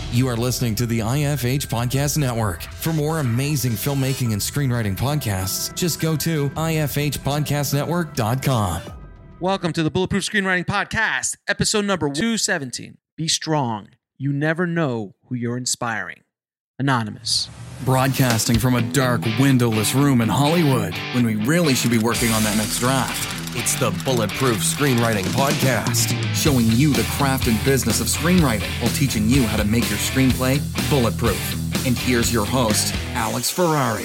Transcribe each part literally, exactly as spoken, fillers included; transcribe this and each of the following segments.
You are listening to the I F H Podcast Network. For more amazing filmmaking and screenwriting podcasts, just go to I F H podcast network dot com. Welcome to the Bulletproof Screenwriting Podcast, episode number two seventeen. Be strong. You never know who you're inspiring. Anonymous. Broadcasting from a dark, windowless room in Hollywood when we really should be working on that next draft. It's the Bulletproof Screenwriting Podcast, Showing you the craft and business of screenwriting while teaching you how to make your screenplay bulletproof. And here's your host, Alex Ferrari.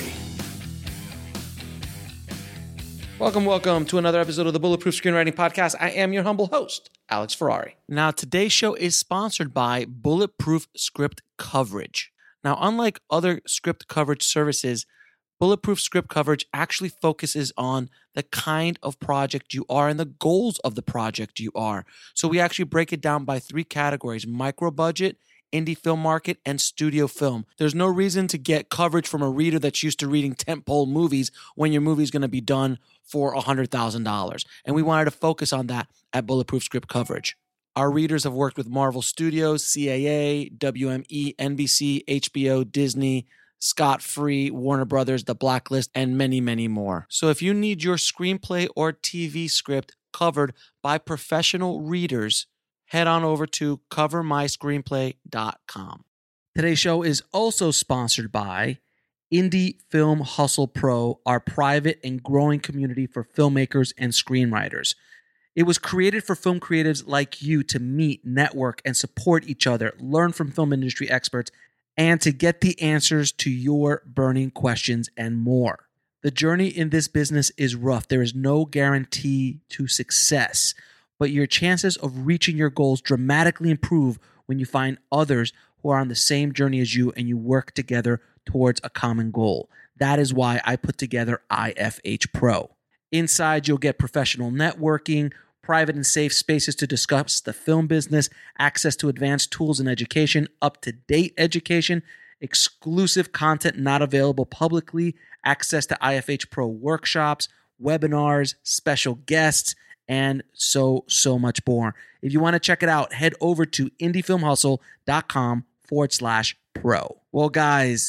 Welcome, welcome to another episode of the Bulletproof Screenwriting Podcast. I am your humble host, Alex Ferrari. Now, today's show is sponsored by Bulletproof Script Coverage. Now, unlike other script coverage services, Bulletproof Script Coverage actually focuses on the kind of project you are and the goals of the project you are. So we actually break it down by three categories: micro budget, indie film market, and studio film. There's no reason to get coverage from a reader that's used to reading tentpole movies when your movie is going to be done for one hundred thousand dollars. And we wanted to focus on that at Bulletproof Script Coverage. Our readers have worked with Marvel Studios, C A A, W M E, N B C, H B O, Disney, Scott Free, Warner Brothers, The Blacklist, and many, many more. So if you need your screenplay or T V script covered by professional readers, head on over to cover my screenplay dot com. Today's show is also sponsored by Indie Film Hustle Pro, our private and growing community for filmmakers and screenwriters. It was created for film creatives like you to meet, network, and support each other, learn from film industry experts, and to get the answers to your burning questions and more. The journey in this business is rough. There is no guarantee to success, but your chances of reaching your goals dramatically improve when you find others who are on the same journey as you and you work together towards a common goal. That is why I put together I F H Pro. Inside, you'll get professional networking, private and safe spaces to discuss the film business, access to advanced tools and education, up-to-date education, exclusive content not available publicly, access to I F H Pro workshops, webinars, special guests, and so, so much more. If you want to check it out, head over to indiefilmhustle.com forward slash pro. Well, guys,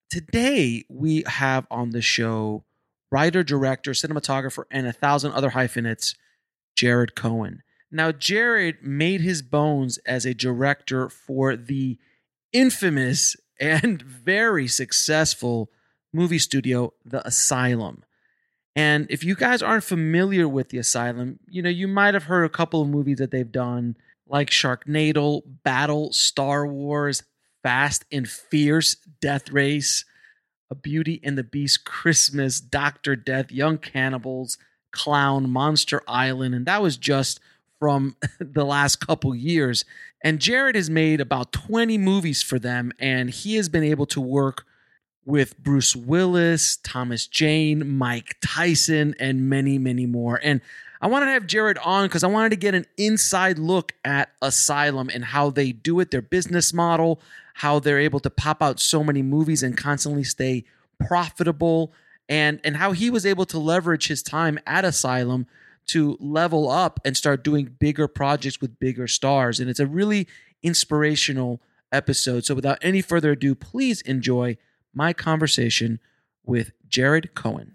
today we have on the show writer, director, cinematographer, and a thousand other hyphenates, Jared Cohen. Now, Jared made his bones as a director for the infamous and very successful movie studio, The Asylum. And if you guys aren't familiar with The Asylum, you know, you might have heard a couple of movies that they've done, like Sharknado, Battle, Star Wars, Fast and Fierce, Death Race, A Beauty and the Beast, Christmas, Doctor Death, Young Cannibals, Clown, Monster Island, and that was just from the last couple years. And Jared has made about twenty movies for them, and he has been able to work with Bruce Willis, Thomas Jane, Mike Tyson, and many, many more. And I wanted to have Jared on because I wanted to get an inside look at Asylum and how they do it, their business model, how they're able to pop out so many movies and constantly stay profitable, and, and how he was able to leverage his time at Asylum to level up and start doing bigger projects with bigger stars. And it's a really inspirational episode. So without any further ado, please enjoy my conversation with Jared Cohen.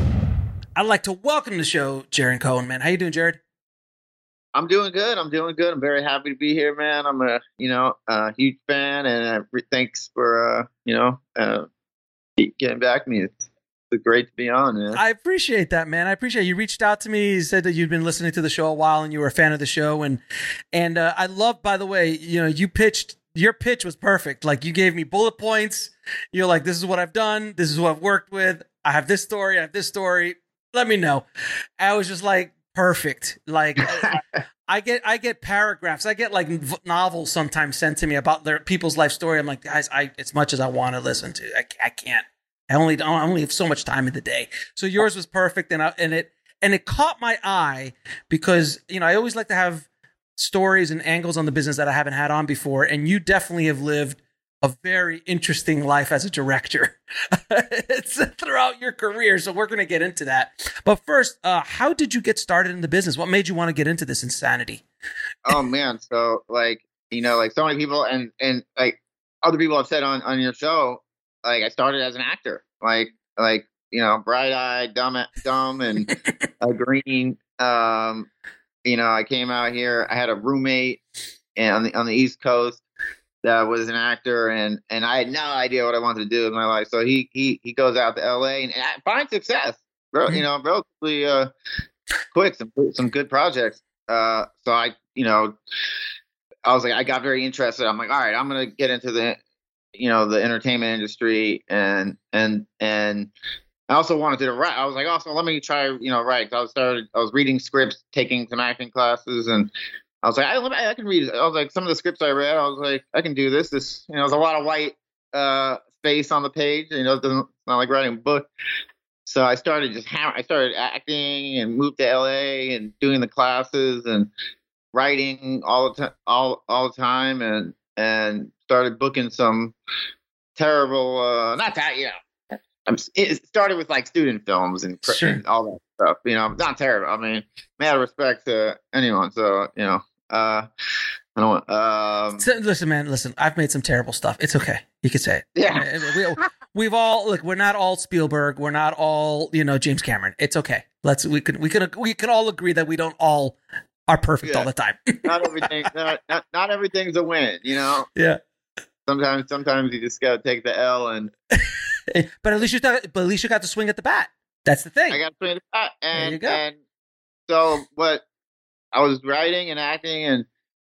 I'd like to welcome to the show, Jared Cohen, man. How you doing, Jared? I'm doing good. I'm doing good. I'm very happy to be here, man. I'm a, you know, a huge fan, and uh, thanks for, uh, you know, uh, getting back to me. It's, it's great to be on, man. I appreciate that, man. I appreciate it. You reached out to me. You said that you'd been listening to the show a while and you were a fan of the show. And, and uh, I love, by the way, you know, you pitched, your pitch was perfect. Like, you gave me bullet points. You're like, this is what I've done. This is who I've worked with. I have this story. I have this story. Let me know. I was just like, perfect. Like I, I get, I get paragraphs. I get like novels sometimes sent to me about their people's life story. I'm like, guys, I, as much as I want to listen to, I, I can't, I only, I only have so much time in the day. So yours was perfect. And I, and it, and it caught my eye because, you know, I always like to have stories and angles on the business that I haven't had on before. And you definitely have lived a very interesting life as a director it's throughout your career. So we're going to get into that. But first, uh, how did you get started in the business? What made you want to get into this insanity? Oh man. So like, you know, like so many people and, and like, other people have said on, on your show, like I started as an actor, like like you know, bright eyed, dumb, dumb, and uh, green. Um, you know, I came out here. I had a roommate and on the on the East Coast that was an actor, and and I had no idea what I wanted to do in my life. So he he he goes out to L A and, and finds success, bro. You know, relatively uh, quick, some some good projects. Uh, so I, you know, I was like, I got very interested. I'm like, all right, I'm gonna get into the, you know, the entertainment industry, and and and I also wanted to write. I was like, also, let me try, you know, write. I was started. I was reading scripts, taking some acting classes, and I was like, I, I can read. I was like, some of the scripts I read, I was like, I can do this. This, you know, there's a lot of white uh, space on the page. You know, it doesn't. It's not like writing a book. So I started just hammer. I started acting and moved to L A and doing the classes and writing all the time, all all the time, and and started booking some terrible, uh, not that, you know. I'm, it started with like student films and, Sure. and all that stuff. You know, not terrible. I mean, mad respect to anyone. So you know, uh, I don't want. Um, So, listen, man. Listen, I've made some terrible stuff. It's okay. You can say it. Yeah. We, we've all look. We're not all Spielberg. We're not all, you know, James Cameron. It's okay. Let's. We can. We can. We can all agree that we don't all are perfect Yeah. all the time. not everything. Not, not not everything's a win. You know. Yeah. Sometimes sometimes you just gotta take the L, and But at least you got. But at least you got to swing at the bat. That's the thing. I got to swing the bat. And There you go. and so what I was writing and acting, and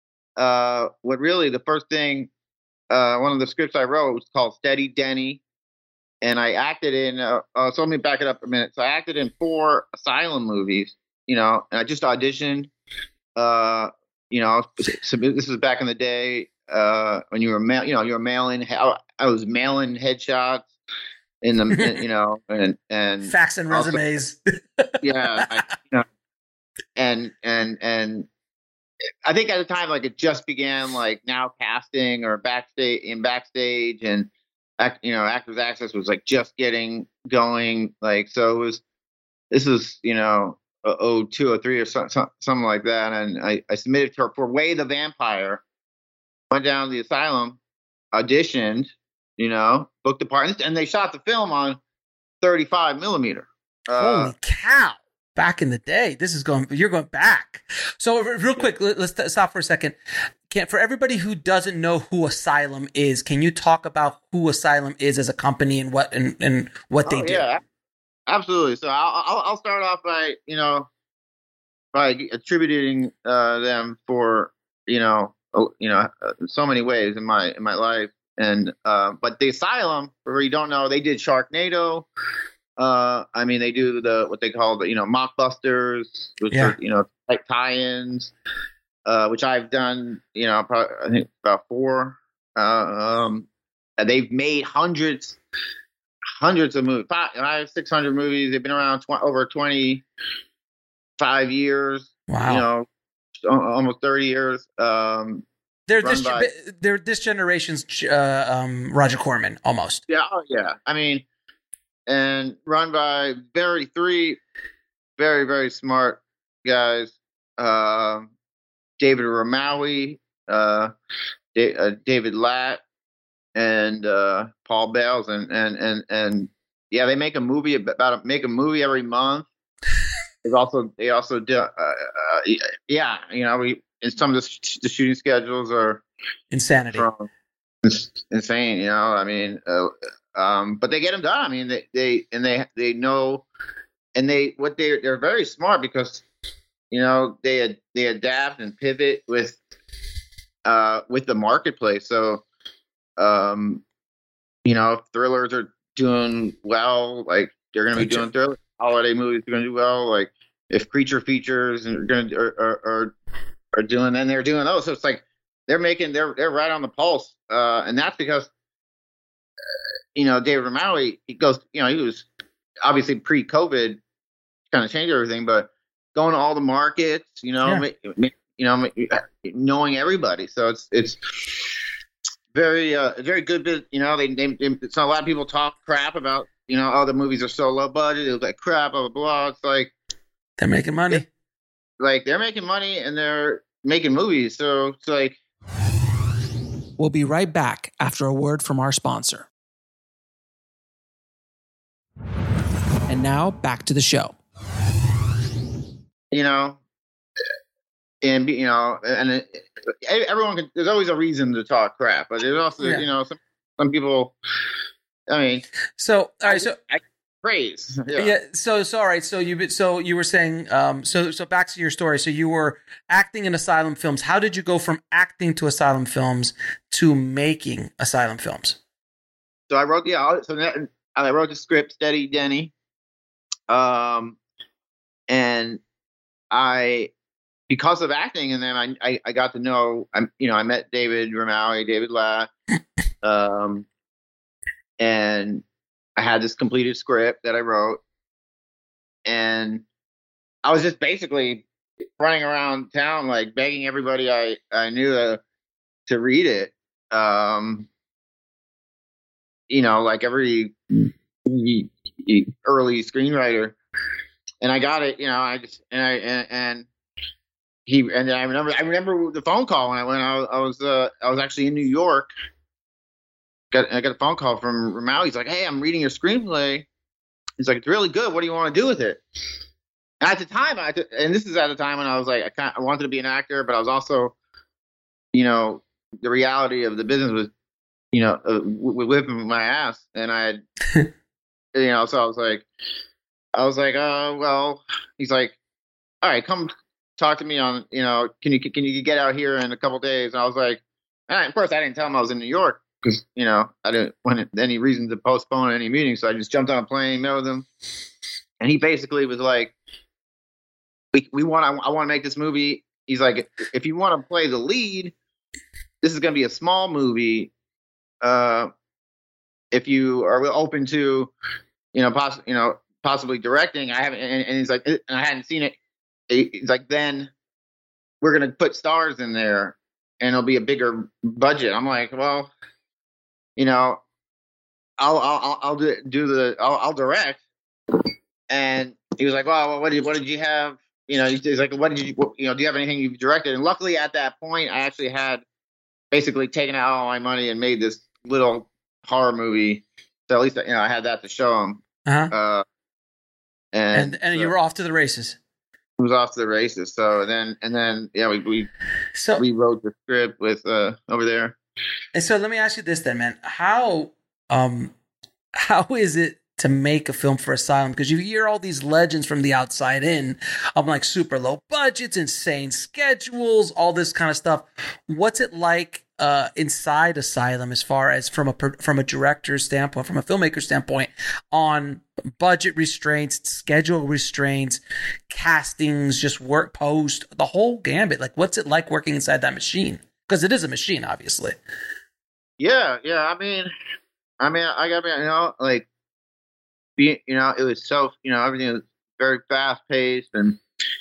uh, what really the first thing, uh, one of the scripts I wrote was called Steady Denny, and I acted in. Uh, uh, so let me back it up a minute. So I acted in four asylum movies, you know, and I just auditioned. Uh, you know, so this was back in the day uh, when you were mail, you know, you were mailing. I was mailing headshots in the, you know, and and Facts and also- resumes. yeah, I, you know, and and and I think at the time, like it just began, like now casting or backstage in backstage, and act, you know, Actors Access was like just getting going, like so it was. This is you know oh two oh three or so, so, something like that, and I, I submitted for for Way the Vampire, went down to the asylum, auditioned, you know, booked the part, and they shot the film on thirty-five millimeter. Uh, Holy cow! Back in the day, this is going. You're going back. So r- real quick, let- let's t- stop for a second. Can for everybody who doesn't know who Asylum is, can you talk about who Asylum is as a company and what and, and what they oh, do? yeah, absolutely. So I'll, I'll I'll start off by you know by attributing uh, them for you know oh, you know uh, so many ways in my in my life, and uh, but the Asylum, for you don't know, they did Sharknado. Uh, I mean, they do the what they call the you know mockbusters, which Yeah. are you know like tie-ins, uh, which I've done. You know, probably, I think about four. Uh, um, and they've made hundreds, hundreds of movies. Five, I have six hundred movies. They've been around tw- over twenty-five years. Wow. You know, al- almost thirty years. Um, They're run this by- they're this generation's uh, um, Roger Corman almost. Yeah, oh, yeah. I mean, and run by very three very very smart guys. Um, David Ramawi, uh, Da- uh, David Latt, and uh, Paul Bales, and and and and yeah, they make a movie about a, make a movie every month. They also they also do uh, uh, yeah, you know, we and some of the, sh- the shooting schedules are Insanity. from it's insane, you know. I mean, uh, um, but they get them done. I mean, they, they and they they know, and they what they they're very smart because you know they they adapt and pivot with uh, with the marketplace. So, um, you know, if thrillers are doing well, like they're going to be Gotcha. doing thrillers. Holiday movies are going to do well. Like if creature features are going to are, are are are doing, then they're doing those. So it's like. They're making they're they're right on the pulse, uh, and that's because uh, you know David Ramawi. He goes, you know, he was obviously pre-COVID, kind of changed everything, but going to all the markets, you know, Yeah. ma- ma- you know, ma- knowing everybody. So it's it's very uh, very good. bit- You know, they, they, they so a lot of people talk crap about you know, oh the movies are so low budget. It was like crap, blah blah blah. It's like They're making money. like they're making money and they're making movies. So it's like. We'll be right back after a word from our sponsor. And now back to the show. You know, and you know, and it, everyone can, there's always a reason to talk crap, but there's also, yeah. you know, some some people. I mean, so all right, so I, I praise. Yeah. yeah. So so all right. So you so you were saying. Um. So so back to your story. So you were acting in Asylum Films. How did you go from acting to Asylum Films to making Asylum Films? So I wrote. Yeah. So that, I wrote the script, Steady Denny. Um, and I, because of acting, and then I, I, I got to know, I'm, you know, I met David Rimawi, David La, um, and I had this completed script that I wrote, and I was just basically running around town, like begging everybody I, I knew to, to read it. Um, you know, like every early screenwriter, and I got it. You know, I just and I and, and he and I remember I remember the phone call when I when I, I was uh, I was actually in New York. Got I got a phone call from Rimawi. He's like, "Hey, I'm reading your screenplay." He's like, "It's really good. What do you want to do with it?" And at the time, I and this is at the time when I was like, I kind I wanted to be an actor, but I was also, you know, the reality of the business was, you know, uh, whipping my ass, and I had. You know, so I was like, I was like, oh, well, he's like, all right, come talk to me on, you know, can you, can you get out here in a couple days? And I was like, and I, of course I didn't tell him I was in New York because, you know, I didn't want any reason to postpone any meeting. So I just jumped on a plane, met with him. And he basically was like, we, we want, I, I want to make this movie. He's like, if you want to play the lead, this is going to be a small movie. Uh, if you are open to, you know, poss- you know, possibly directing, I haven't, and, and he's like, and I hadn't seen it. He's like, then we're going to put stars in there and it'll be a bigger budget. I'm like, well, you know, I'll, I'll, I'll do, do the, I'll, I'll direct. And he was like, well, what did, what did you have? You know, he's like, what did you, what, you know, do you have anything you've directed? And luckily at that point, I actually had basically taken out all my money and made this little horror movie. So at least, you know, I had that to show him. Uh-huh. Uh, and and, and so you were off to the races. It was off to the races. So then, and then, yeah, we we so we wrote the script with uh over there. And so let me ask you this then, man. How um how is it to make a film for Asylum? Because you hear all these legends from the outside in of like super low budgets, insane schedules, all this kind of stuff. What's it like uh, inside Asylum, as far as from a from a director's standpoint, from a filmmaker standpoint, on budget restraints, schedule restraints, castings, just work post, the whole gambit? Like, what's it like working inside that machine? Because it is a machine, obviously. Yeah, yeah. I mean, I mean, I got you know, like, be, you know, it was so, you know, everything was very fast paced, and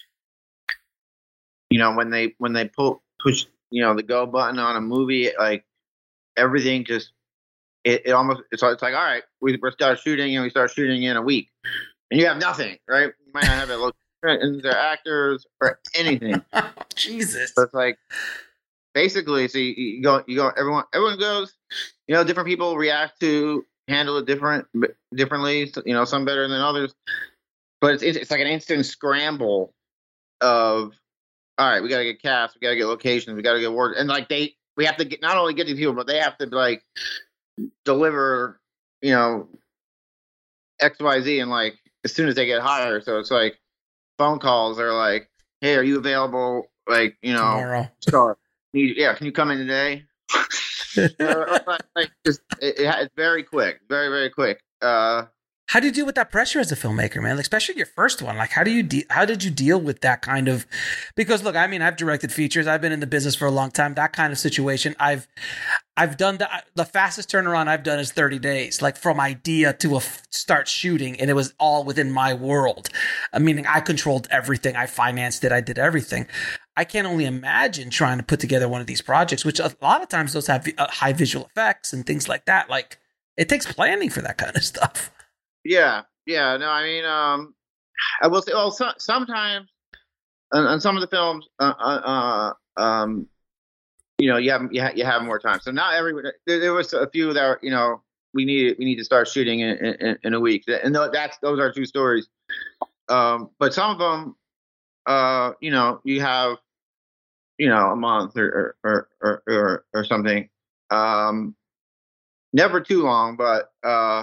you know, when they when they pull push, you know, the go button on a movie, like everything just it, it almost it's, it's like, all right, we we start shooting and we start shooting in a week, and you have nothing, right? You might not have a look in their actors or anything. Jesus, so it's like basically, so you, you go, you go, everyone, everyone goes, you know, different people react to handle it different differently, you know, some better than others, but it's it's like an instant scramble of, all right, we got to get cast, we got to get locations, we got to get work, and like they, we have to get not only get these people, but they have to like deliver, you know, X Y Z, and like as soon as they get hired. So it's like phone calls are like, hey, are you available? Like, you know, tomorrow. Start. Yeah, can you come in today? uh, like just it, it, it's very quick, very very quick. Uh, How do you deal with that pressure as a filmmaker, man? Like, especially your first one. Like, how do you de- how did you deal with that kind of? Because look, I mean, I've directed features. I've been in the business for a long time. That kind of situation, I've I've done the the fastest turnaround I've done is thirty days, like from idea to a f- start shooting, and it was all within my world. I mean, I controlled everything. I financed it. I did everything. I can't only imagine trying to put together one of these projects, which a lot of times those have uh, high visual effects and things like that. Like, it takes planning for that kind of stuff. Yeah, yeah. No, I mean, um, I will say, well, so, sometimes on, on some of the films, uh, uh, um, you know, you have you have, you have more time. So not every there, there was a few that are, you know, we need we need to start shooting in, in, in a week, and that's those are two stories. Um, but some of them, uh, you know, you have, you know, a month or or or or, or something. Um, never too long, but uh,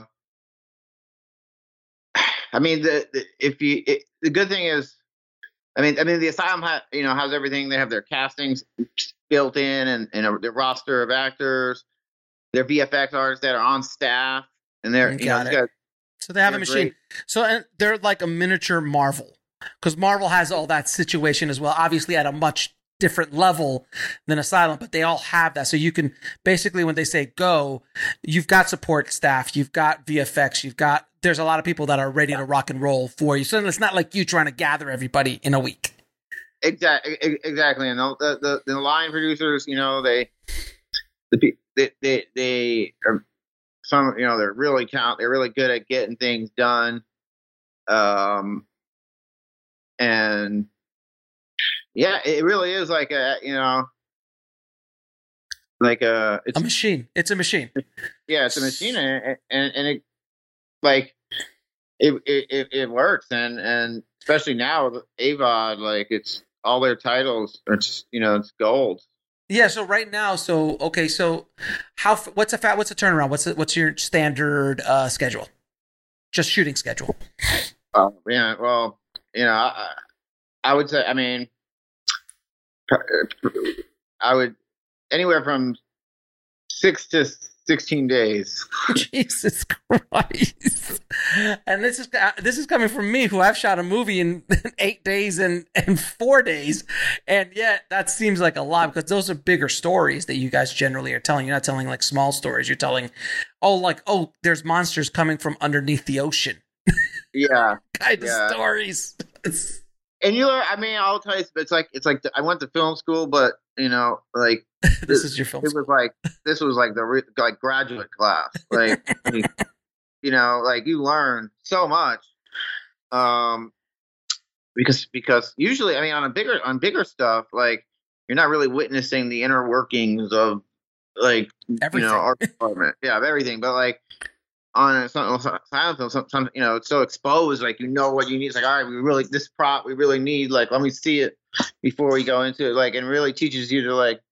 I mean, the, the if you it, the good thing is, I mean, I mean, the Asylum ha, you know has everything. They have their castings built in, and and a, their roster of actors, their V F X artists that are on staff, and they're you know, guys, so they have a machine. Great. So and they're like a miniature Marvel, because Marvel has all that situation as well, obviously at a much different level than Asylum, but they all have that. So you can basically, when they say go, you've got support staff, you've got V F X, you've got, there's a lot of people that are ready to rock and roll for you. So it's not like you trying to gather everybody in a week. Exactly. Exactly. And the, the, the line producers, you know, they, the, they, they, they are some, you know, they're really count, they're really good at getting things done. Um, and yeah, it really is like a, you know, like a, it's a machine. It's a machine. Yeah, it's a machine, and and, and it like it, it it works, and and especially now with A V O D, like it's all their titles, it's you know it's gold. Yeah. So right now, so okay, so how what's a fat what's a turnaround? What's a, what's your standard uh, schedule? Just shooting schedule. Oh yeah, well, you know, I, I would say, I mean. I would anywhere from six to sixteen days. Jesus Christ! And this is this is coming from me, who I've shot a movie in eight days and and four days, and yet that seems like a lot, because those are bigger stories that you guys generally are telling. You're not telling like small stories. You're telling, oh, like oh, there's monsters coming from underneath the ocean. Yeah, kind yeah. of stories. And you, I mean, I'll tell you, it's like it's like I went to film school, but you know, like this, this is your film. It school. was like this was like the re, like graduate class, like you know, like you learn so much, um, because because usually, I mean, on a bigger on bigger stuff, like you're not really witnessing the inner workings of like everything. You know, art department, yeah, of everything, but like. On some silent film, some, some you know, it's so exposed, like you know what you need. It's like, all right, we really this prop we really need. Like, let me see it before we go into it. Like, and really teaches you to like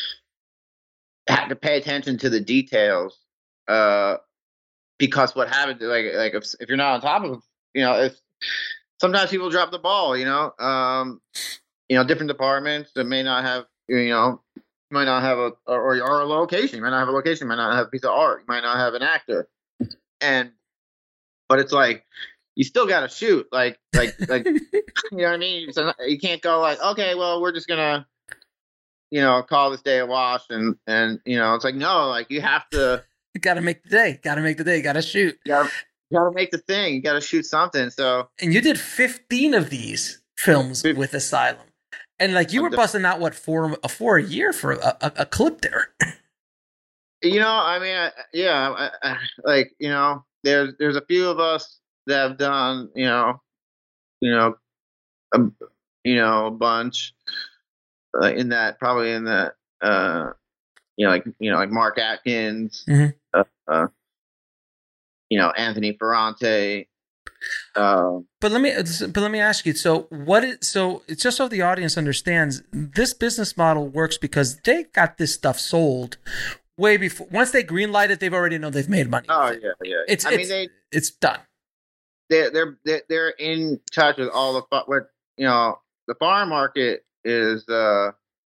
have to pay attention to the details. Uh, because what happens, like, like if if you're not on top of, you know, if sometimes people drop the ball, you know, um, you know, different departments that may not have, you know, might not have a or or a location, might not have a location, might not have a piece of art, might not have an actor. And, but it's like, you still got to shoot. Like, like, like, you know what I mean? So you can't go like, okay, well, we're just going to, you know, call this day a wash. And, and, you know, it's like, no, like you have to. You got to make the day. Got to make the day. Got to shoot. You gotta, you gotta make the thing. You got to shoot something. So. And you did fifteen of these films with Asylum. And like you were busting out, what, four, a four a year for a, a, a clip there. You know, I mean, I, yeah, I, I, like, you know, there's there's a few of us that have done, you know, you know, a, you know, a bunch uh, in that, probably in that, uh, you know, like, you know, like Mark Atkins, mm-hmm. uh, uh, you know, Anthony Ferrante. Uh, but let me, but let me ask you. So, what is so? It's just so the audience understands. This business model works because they got this stuff sold. Way before, once they greenlight it, they've already know they've made money. Oh yeah, yeah. It's, I it's, mean, they, it's done. They're they're they're they're in touch with all the what you know. The farm market is uh,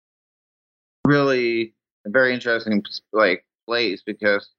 really a very interesting like place because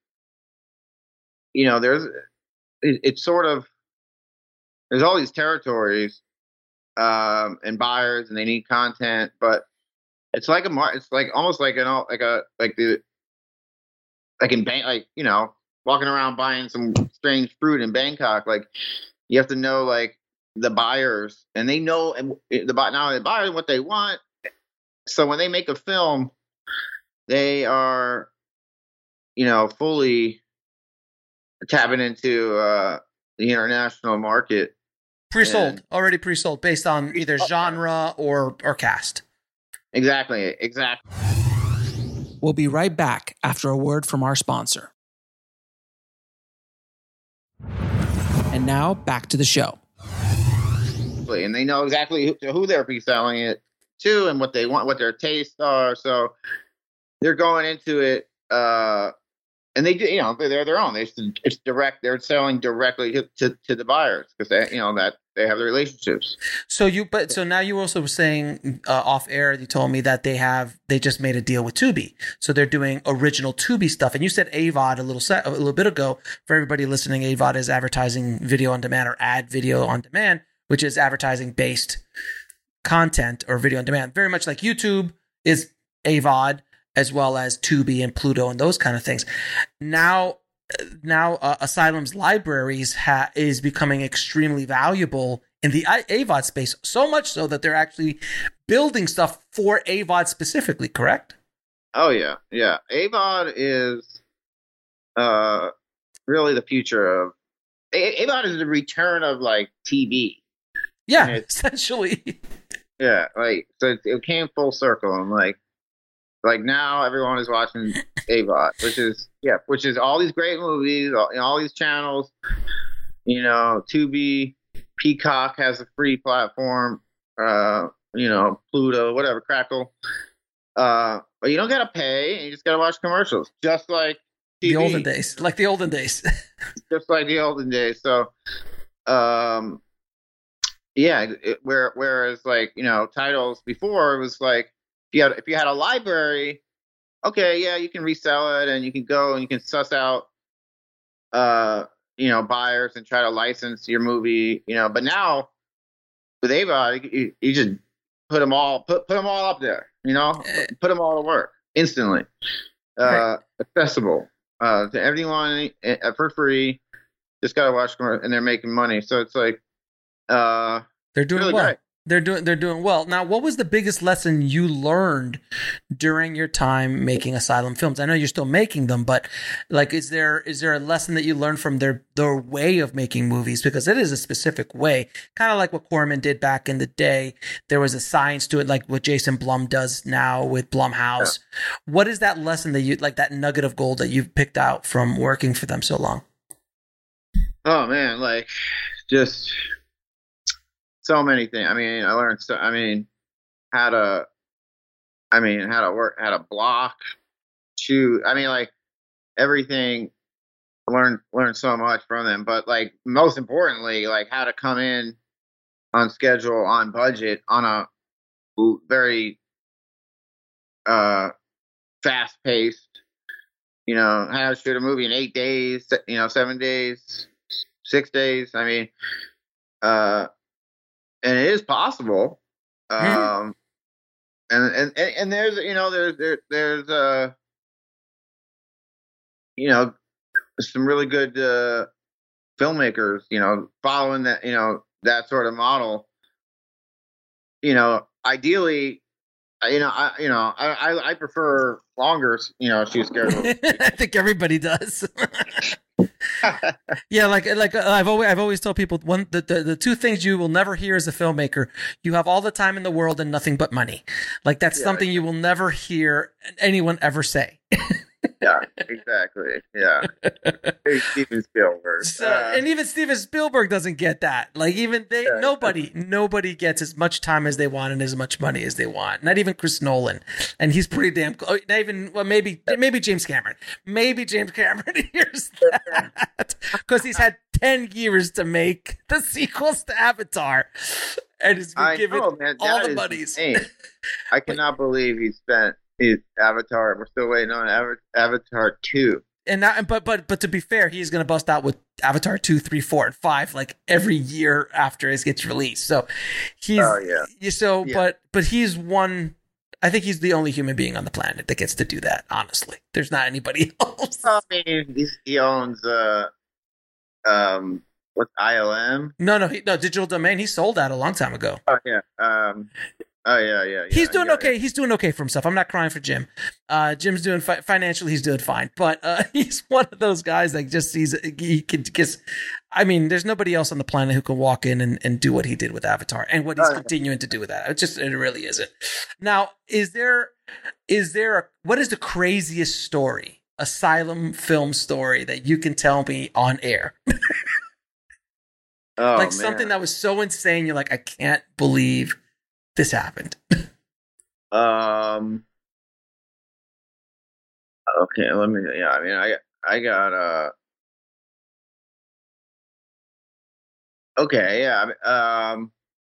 you know there's it, it's sort of there's all these territories um, and buyers and they need content, but it's like a mar- it's like almost like an like a like the Like in Bang, like you know, walking around buying some strange fruit in Bangkok, like you have to know like the buyers, and they know and the now the buyers what they want. So when they make a film, they are, you know, fully tapping into uh, the international market. Pre-sold, and, already pre-sold, based on either genre or or cast. Exactly, exactly. We'll be right back after a word from our sponsor. And now back to the show. And they know exactly who, who they're reselling it to and what they want, what their tastes are. So they're going into it, uh, and they do, you know, they're their own. They, it's direct. They're selling directly to, to, to the buyers because they, you know, that they have the relationships. So you, but so now you also were saying uh, off air, you told me that they have, they just made a deal with Tubi. So they're doing original Tubi stuff. And you said A V O D a little set, a little bit ago. For everybody listening, A V O D is advertising video on demand or ad video on demand, which is advertising based content or video on demand. Very much like YouTube is A V O D, as well as Tubi and Pluto and those kind of things. Now, now uh, Asylum's libraries ha- is becoming extremely valuable in the A V O D space, so much so that they're actually building stuff for A V O D specifically, correct? Oh, yeah. Yeah. A V O D is uh, really the future of... A- AVOD is the return of, like, T V. Yeah, essentially. Yeah, like, so it, it came full circle. And, like, Like now, everyone is watching A V O D, which is yeah, which is all these great movies, all, all these channels. You know, Tubi, Peacock has a free platform. Uh, you know, Pluto, whatever, Crackle. Uh, but you don't gotta pay; and you just gotta watch commercials, just like T V. The olden days, like the olden days, just like the olden days. So, um, yeah, it, where whereas like you know titles before it was like. If you had if you had a library, okay, yeah, you can resell it and you can go and you can suss out, uh, you know, buyers and try to license your movie, you know. But now with A V O D, you, you just put them all put put them all up there, you know, put them all to work instantly, uh, right. accessible uh, to everyone uh, for free. Just gotta watch them, and they're making money. So it's like uh, they're doing really well. Great. They're doing they're doing well. Now, what was the biggest lesson you learned during your time making Asylum films? I know you're still making them, but like, is there is there a lesson that you learned from their their way of making movies? Because it is a specific way, kind of like what Corman did back in the day. There was a science to it, like what Jason Blum does now with Blumhouse. Yeah. What is that lesson that you like, that nugget of gold that you've picked out from working for them so long? Oh man, like just. So many things. I mean, I learned. So, I mean, how to. I mean, how to work, how to block, shoot. I mean, like everything. Learned learned so much from them, but like most importantly, like how to come in on schedule, on budget, on a very uh, fast paced. You know, how to shoot a movie in eight days. You know, seven days, six days. I mean, uh. And it is possible, um, mm-hmm. and, and and there's you know there's there, there's uh you know some really good uh, filmmakers you know following that you know that sort of model. You know, ideally, you know I you know I I prefer longer you know shoot schedules. I think everybody does. Yeah, like like uh, I've always I've always told people one the, the the two things you will never hear as a filmmaker: you have all the time in the world and nothing but money. Like that's yeah, something you will never hear anyone ever say. Yeah, exactly. Yeah, Steven Spielberg, so, uh, and even Steven Spielberg doesn't get that. Like even they, yeah, nobody, nobody gets as much time as they want and as much money as they want. Not even Chris Nolan, and he's pretty damn. Not even well, maybe maybe James Cameron. Maybe James Cameron hears that because he's had ten years to make the sequels to Avatar, and has been I given know, man, all the monies. I cannot believe he spent. His Avatar. We're still waiting on Avatar two. And that, but but but to be fair, he's going to bust out with Avatar two, three, four, and five like every year after it gets released. So he's oh, yeah. so yeah. but but he's one. I think he's the only human being on the planet that gets to do that. Honestly, there's not anybody else. I mean, he's, he owns uh um what's I L M? No, no, he, no Digital Domain. He sold that a long time ago. Oh yeah. Um. Oh yeah, yeah, yeah. He's doing yeah, okay. Yeah. He's doing okay for himself. I'm not crying for Jim. Uh, Jim's doing fi- financially. He's doing fine, but uh, he's one of those guys that just sees he can just. I mean, there's nobody else on the planet who can walk in and, and do what he did with Avatar and what he's oh, continuing to do with that. It just it really isn't. Now, is there is there a, what is the craziest story, asylum film story that you can tell me on air? Oh, like man. something that was so insane, you're like, I can't believe this happened. Um. Okay, let me. Yeah, I mean, I I got uh. Okay, yeah. Um.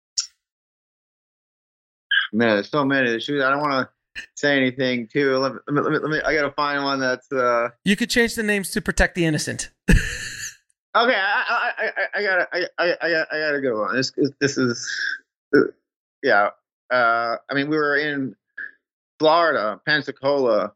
Man, there's so many to shoot. I don't want to say anything too. Let me, let me, let me. I gotta find one that's. uh You could change the names to protect the innocent. Okay, I I I, I gotta I I I got I gotta go on. This this is. Yeah. Uh. I mean, we were in Florida, Pensacola.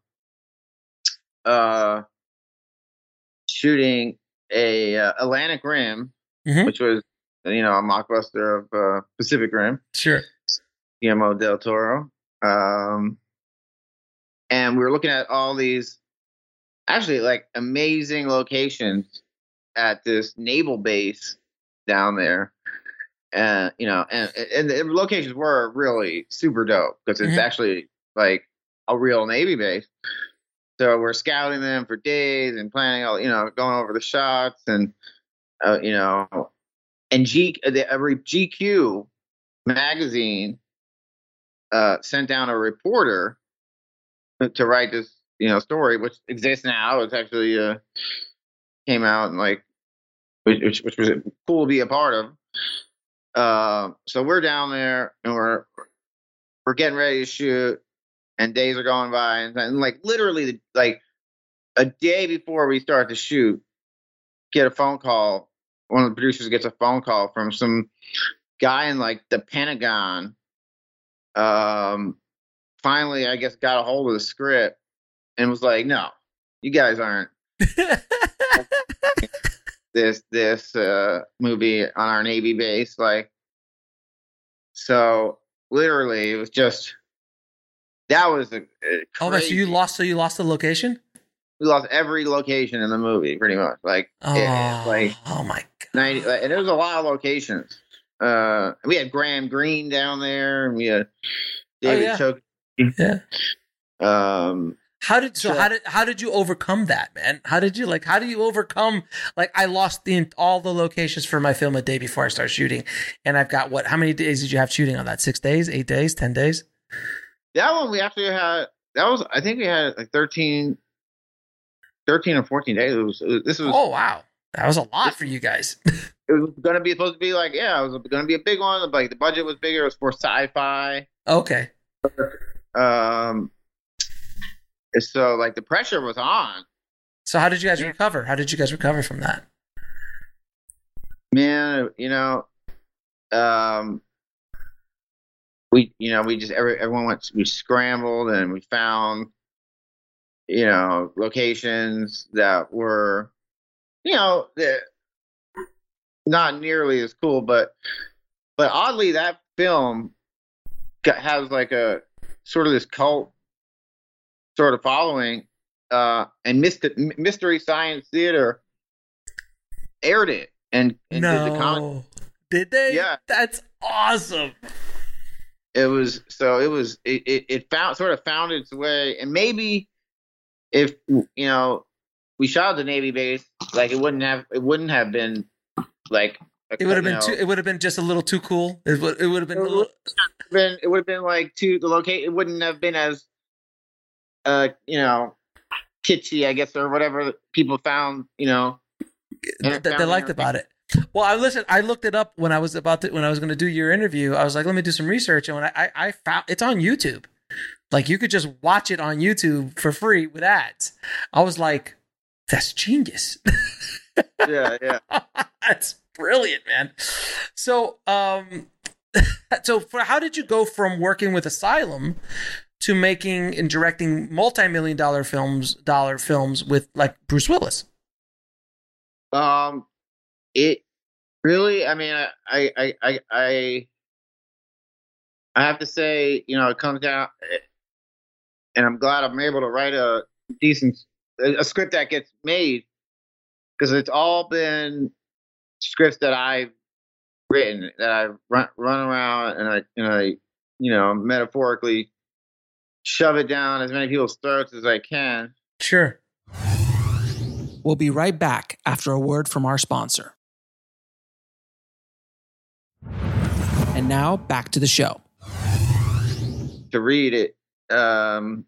Uh. Shooting a uh, Atlantic Rim, Mhm. which was, you know, a mockbuster of uh, Pacific Rim, Sure. Guillermo del Toro. Um, and we were looking at all these actually like amazing locations at this naval base down there. And, you know, and, and the locations were really super dope because it's Mhm. actually like a real Navy base. So we're scouting them for days and planning all, you know, going over the shots and, uh, you know, and G, the, every G Q magazine uh, sent down a reporter to write this, you know, story, which exists now. It's actually uh, came out and like, which, which was cool to be a part of. Uh, so we're down there and we're we're getting ready to shoot, and days are going by, and, and like literally like a day before we start to shoot, get a phone call. One of the producers gets a phone call from some guy in like the Pentagon. Um, finally, I guess got a hold of the script and was like, "No, you guys aren't this this uh, movie on our Navy base." Like, so literally, it was just that was a, a Oh, my, so you crazy- lost, so you lost the location? We lost every location in the movie, pretty much. Like, Oh, it, like oh my God. ninety, like, and there was a lot of locations. Uh, we had Graham Greene down there, and we had David yeah. Choke. Yeah. Um, How did so? Sure. How did how did you overcome that, man? How did you like? How do you overcome? Like, I lost the all the locations for my film a day before I start shooting, and I've got what? How many days did you have shooting on that? Six days, eight days, ten days? that one we actually had. That was, I think we had like thirteen, thirteen or fourteen days. It was, it was this was. Oh wow, that was a lot for you guys. It was going to be supposed to be like, yeah, it was going to be a big one. Like the budget was bigger. It was for sci-fi. Okay. Um, and so like the pressure was on. So how did you guys Yeah. recover? How did you guys recover from that? Man, you know, um, we, you know, we just every, everyone went. We scrambled and we found, you know, locations that were, you know, the- not nearly as cool, but but oddly, that film got, has like a sort of this cult sort of following, uh, and Myst- Mystery Science Theater aired it and, and did the comment. No, did they? Yeah. That's awesome. It was so it was it, it, it found sort of found its way, and maybe if you know we shot at the Navy base, like it wouldn't have it wouldn't have been like a, It would have you been know, too. It would have been just a little too cool. It would. It would have been. A little, been it would have been like to the locate. It wouldn't have been as uh you know kitschy, I guess, or whatever people found, you know that they liked about it. Well, I listened. I looked it up when I was about to when I was going to do your interview. I was like, let me do some research, and when I, I I found it's on YouTube. Like, you could just watch it on YouTube for free with ads. I was like, that's genius. Yeah, yeah. That's brilliant, man. So, um, so for how did you go from working with Asylum to making and directing multi-million dollar films, dollar films with like Bruce Willis? Um, it really. I mean, I, I, I, I, I have to say, you know, it comes down, and I'm glad I'm able to write a decent a script that gets made, because it's all been scripts that I've written, that I've run run around and I and I, you know, metaphorically shove it down as many people's throats as I can. Sure. We'll be right back after a word from our sponsor. And now back to the show. To read it. Um,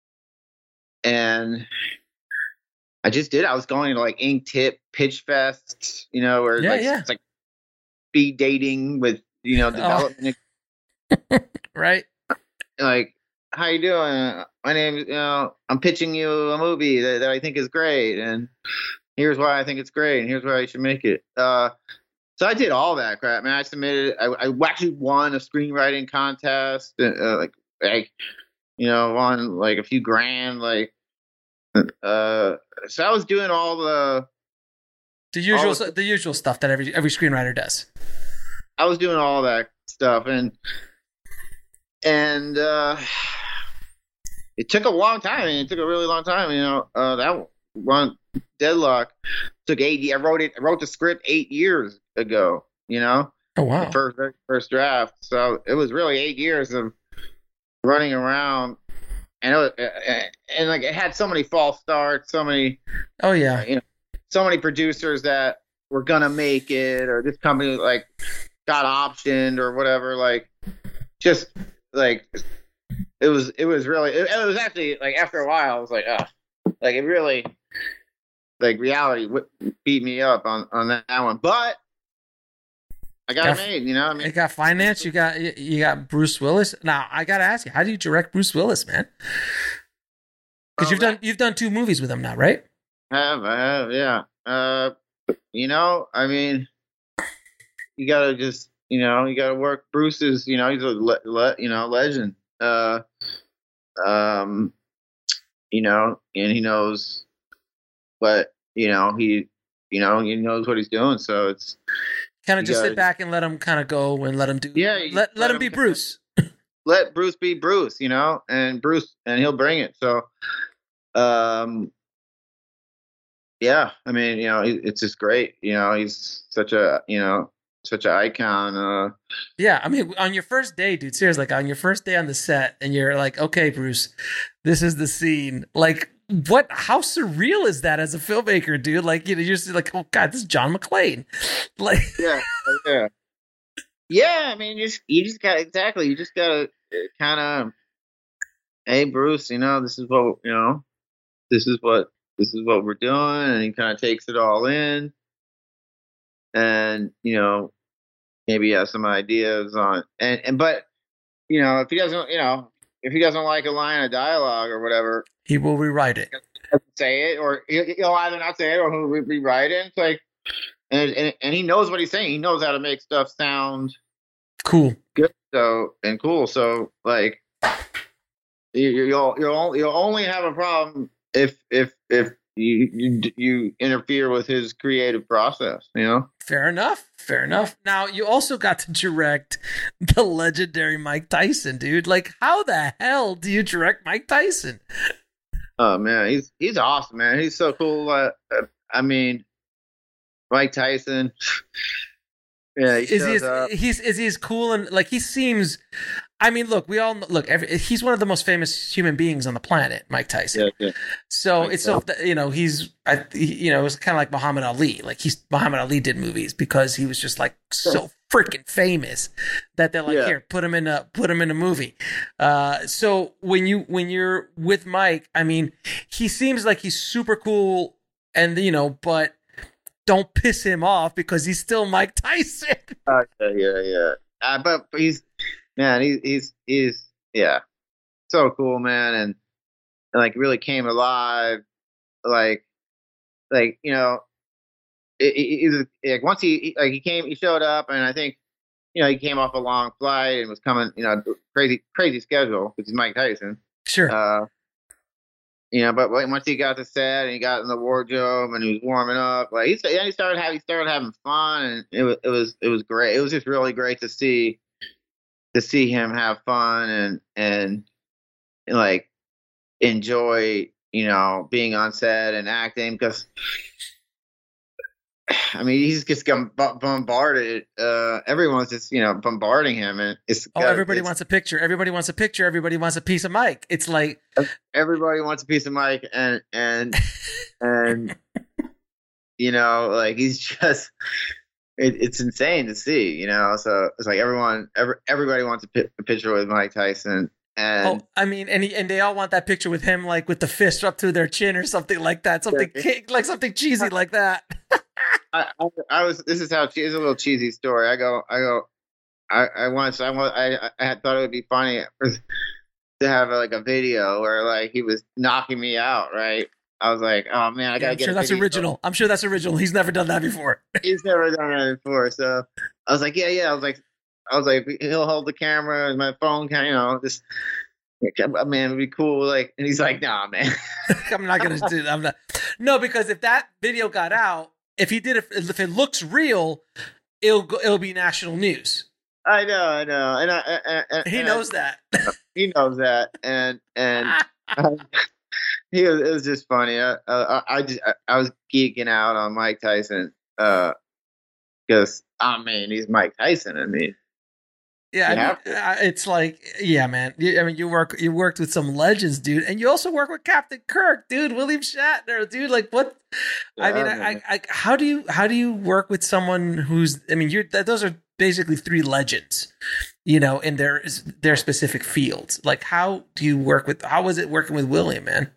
and I just did. I was going to like Ink Tip Pitch Fest, you know, where yeah, like, yeah. it's like speed dating with, you know, development. Oh. Right. Like, how you doing? My name is, you know, I'm pitching you a movie that, that I think is great. And here's why I think it's great. And here's why you should make it. Uh, so I did all that crap, man. I submitted, I, I actually won a screenwriting contest, uh, like, like, you know, won like a few grand, like, uh, so I was doing all the, the usual, all the, the usual stuff that every, every screenwriter does. I was doing all that stuff. And, and, uh, it took a long time. I mean, it took a really long time. You know, uh, that one Deadlock took eight years. I wrote it. I wrote the script eight years ago. You know. Oh wow. The first first draft. So it was really eight years of running around, and it was, and like it had so many false starts, so many. Oh yeah. You know, so many producers that were gonna make it, or this company like got optioned or whatever. Like, just like. It was, it was really, it, it was actually like after a while, I was like, oh, like it really, like reality w- beat me up on, on that one. But I got, got it made, you know. I mean, it got finance. You got, you got Bruce Willis. Now I got to ask you, how do you direct Bruce Willis, man? Because um, you've done, you've done two movies with him now, right? I have, I have, yeah. Uh, you know, I mean, you gotta just, you know, you gotta work. Bruce is, you know, he's a, le- le- you know, legend. Uh, um, you know, and he knows what, you know, he, you know, he knows what he's doing. So it's kind of just gotta, sit back and let him kind of go and let him do. Yeah. Let, let, let him be Bruce. Let Bruce be Bruce, you know, and Bruce, and he'll bring it. So, um, yeah, I mean, you know, it's just great. You know, he's such a, you know, such an icon. Uh, yeah, I mean, on your first day, dude, seriously, like on your first day on the set, and you're like, okay, Bruce, this is the scene. Like, what? How surreal is that as a filmmaker, dude? Like, you know, you're just like, oh god, this is John McClane. Like, yeah, yeah, yeah. I mean, you just you just got exactly. You just gotta kind of, hey, Bruce, you know, this is what you know, this is what this is what we're doing, and he kind of takes it all in, and you know. Maybe he has some ideas on, and, and but, you know, if he doesn't, you know, if he doesn't like a line of dialogue or whatever, he will rewrite it. Say it, or he'll either not say it or he'll re- rewrite it. It's like, and, and and he knows what he's saying. He knows how to make stuff sound cool, good, so and cool. So like, you, you'll you'll you'll only have a problem if if if. You, you you interfere with his creative process, you know? Fair enough. Fair enough. Now, you also got to direct the legendary Mike Tyson, dude. Like, how the hell do you direct Mike Tyson? Oh, man. He's he's awesome, man. He's so cool. Uh, I mean, Mike Tyson. Yeah, he is he as, he's is he as cool and like he seems? I mean, look, we all look. Every, he's one of the most famous human beings on the planet, Mike Tyson. Yeah, yeah. So Mike it's so you know he's I you know it's kind of like Muhammad Ali. Like he's Muhammad Ali did movies because he was just like so freaking famous that they're like, yeah. Here, put him in a put him in a movie. Uh, so when you when you're with Mike, I mean, he seems like he's super cool, and you know, but. Don't piss him off because he's still Mike Tyson. Uh, yeah, yeah, yeah. Uh, but he's, man, he, he's, he's, yeah, so cool, man, and, and like really came alive, like, like you know, it, it, it, like once he like he came, he showed up, and I think, you know, he came off a long flight and was coming, you know, crazy, crazy schedule because he's Mike Tyson. Sure. Uh, You know, but once he got to set and he got in the wardrobe and he was warming up, like he, he started having, he started having fun, and it was, it was, it was great. It was just really great to see, to see him have fun and, and, and like enjoy, you know, being on set and acting because I mean, he's just getting bombarded. Uh, everyone's just, you know, bombarding him, and it's oh, everybody it's, wants a picture. Everybody wants a picture. Everybody wants a piece of Mike. It's like everybody wants a piece of Mike, and and and you know, like he's just. It, it's insane to see, you know. So it's like everyone, every, everybody wants a, pi- a picture with Mike Tyson, and oh, I mean, and he, and they all want that picture with him, like with the fist up to their chin or something like that, something like something cheesy like that. I, I, I was. This is how it's a little cheesy story. I go, I go. I, I once, I, I, I had thought it would be funny to have like a video where like he was knocking me out, right? I was like, oh man, I gotta yeah, I'm get. Sure, that's video. original. I'm sure that's original. He's never done that before. He's never done that before. So I was like, yeah, yeah. I was like, I was like, he'll hold the camera and my phone, can you know, just. Man, it'd be cool. Like, and he's like, nah, man. I'm not gonna do that. I'm not. No, because if that video got out, if he did it, if it looks real, it'll go, it'll be national news. I know, I know, and I, and, and he knows and, that. He knows that, and and. um, He was, it was just funny. I, I, I just I, I was geeking out on Mike Tyson because uh, I mean he's Mike Tyson. I mean, yeah, I mean, it's like yeah, man. I mean, you work you worked with some legends, dude, and you also work with Captain Kirk, dude, William Shatner, dude. Like what? Yeah, I mean, I, I, I how do you how do you work with someone who's? I mean, you're those are basically three legends, you know, in their their specific fields. Like, how do you work with? How was it working with William, man?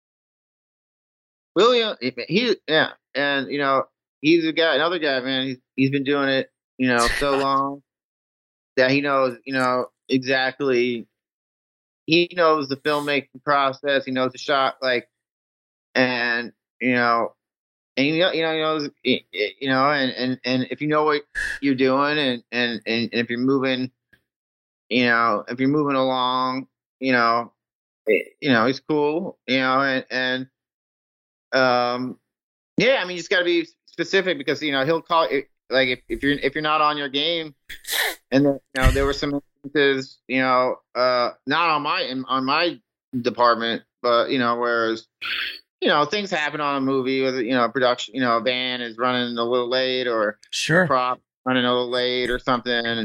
William, he, yeah, and you know, he's a guy, another guy, man. He's he's been doing it, you know, so long that he knows, you know, exactly. He knows the filmmaking process. He knows the shot, like, and you know, and you know, you know, he knows, you know, and and and if you know what you're doing, and and and if you're moving, you know, if you're moving along, you know, you know, he's cool, you know, and and. Um, yeah, I mean, you just got to be specific because you know he'll call it like if, if you're if you're not on your game, and then, you know there were some instances, you know, uh, not on my on my department, but you know, whereas you know things happen on a movie with you know production, you know, a band is running a little late or sure prop running a little late or something, and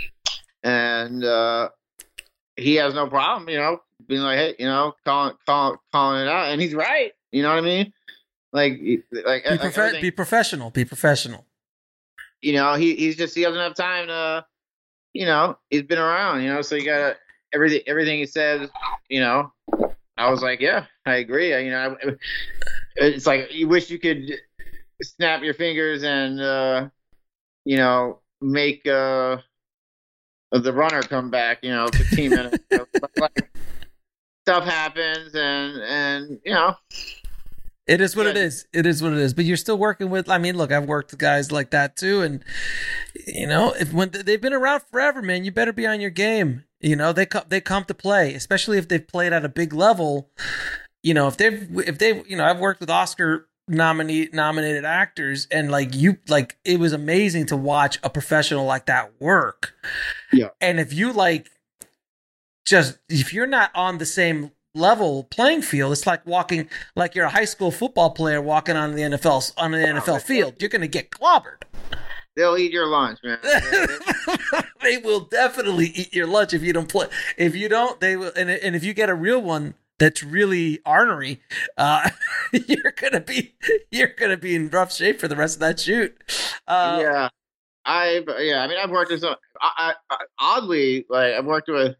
and uh, he has no problem, you know, being like, hey, you know, calling calling calling it out, and he's right. You know what I mean? Like, like be, prof- be professional. Be professional. You know, he he's just he doesn't have time to. You know, he's been around. You know, so you gotta everything everything he says. You know, I was like, yeah, I agree. You know, I, it's like you wish you could snap your fingers and uh, you know make uh, the runner come back. You know, fifteen minutes. But like, stuff happens, and and you know. It is what yeah. it is. It is what it is. But you're still working with. I mean, look, I've worked with guys like that too, and you know, if when they've been around forever, man, you better be on your game. You know, they come they come to play, especially if they've played at a big level. You know, if they've if they've you know, I've worked with Oscar nominee nominated actors, and like you, like it was amazing to watch a professional like that work. Yeah, and if you like, just if you're not on the same level playing field, it's like walking like you're a high school football player walking on the N F L on an N F L field. You're going to get clobbered. They'll eat your lunch, man. They will definitely eat your lunch if you don't play. If you don't, they will. And, and if you get a real one that's really ornery, uh, you're gonna be you're gonna be in rough shape for the rest of that shoot. Uh, yeah, I've yeah. I mean, I've worked with some. I, I, oddly, like I've worked with.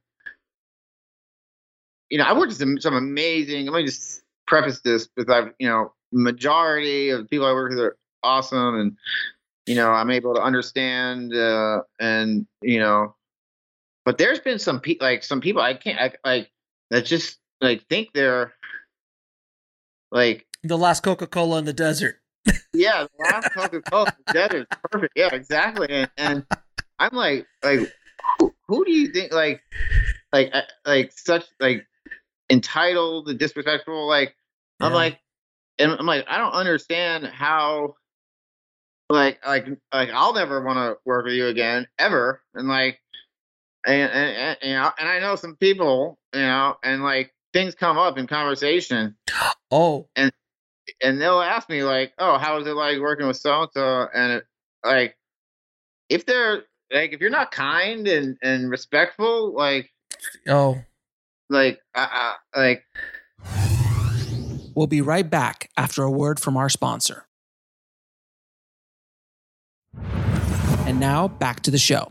You know, I worked with some, some amazing. Let me just preface this with I've, you know, majority of the people I work with are awesome, and you know, I'm able to understand, uh, and you know, but there's been some people, like some people I can't, I, like that just like think they're like the last Coca-Cola in the desert. Yeah, the last Coca-Cola in the desert. Perfect. Yeah, exactly. And, and I'm like, like, who, who do you think, like, like, like such like. entitled and disrespectful, like yeah. I'm like, and I'm like, I don't understand how, like, like, like I'll never want to work with you again ever, and like, and, and, and you know, and I know some people, you know, and like things come up in conversation. Oh, and and they'll ask me like, "Oh, how is it like working with so and so?" And it, like, if they're like, if you're not kind and and respectful, like, oh, like, uh, uh, like. We'll be right back after a word from our sponsor. And now back to the show.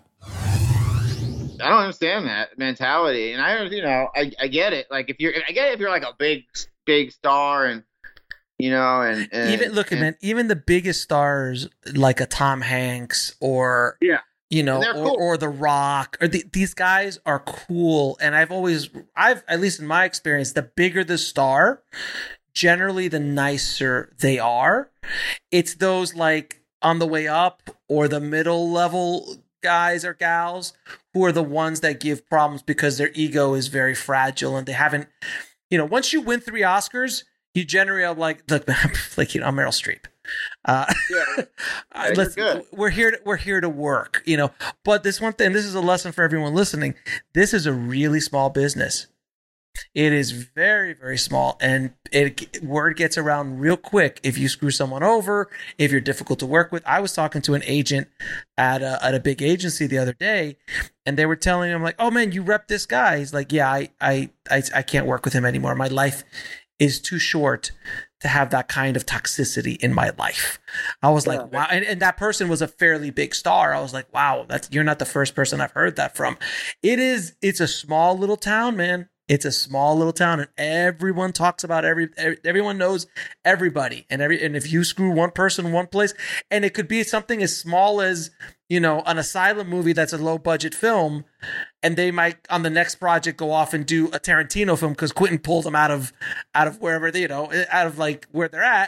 I don't understand that mentality, and I, you know, I, I get it. Like if you're, I get it if you're like a big, big star, and you know, and, and even look, and, man, even the biggest stars like a Tom Hanks or yeah, you know, or, cool. or The Rock, or the, these guys are cool. And I've always, I've at least in my experience, the bigger the star, generally the nicer they are. It's those like on the way up or the middle level guys or gals who are the ones that give problems because their ego is very fragile and they haven't, you know, once you win three Oscars, you generally are like, look, like, you know, I'm Meryl Streep. Uh, yeah, yeah let's, good. we're here to, we're here to work, you know, but this one thing, this is a lesson for everyone listening. This is a really small business. It is very, very small, and it word gets around real quick if you screw someone over, if you're difficult to work with. I was talking to an agent at a, at a big agency the other day, and they were telling him like, "Oh man, you rep this guy." He's like, "Yeah, I, I, I, I can't work with him anymore. My life is too short to have that kind of toxicity in my life." I was like, wow. And, and that person was a fairly big star. I was like, wow, that's, you're not the first person I've heard that from. It is, it's a small little town, man. It's a small little town, and everyone talks about every, everyone knows everybody. And every, and if you screw one person one place, and it could be something as small as, you know, an asylum movie that's a low budget film, and they might on the next project go off and do a Tarantino film because Quentin pulled them out of, out of wherever they, you know, out of like where they're at.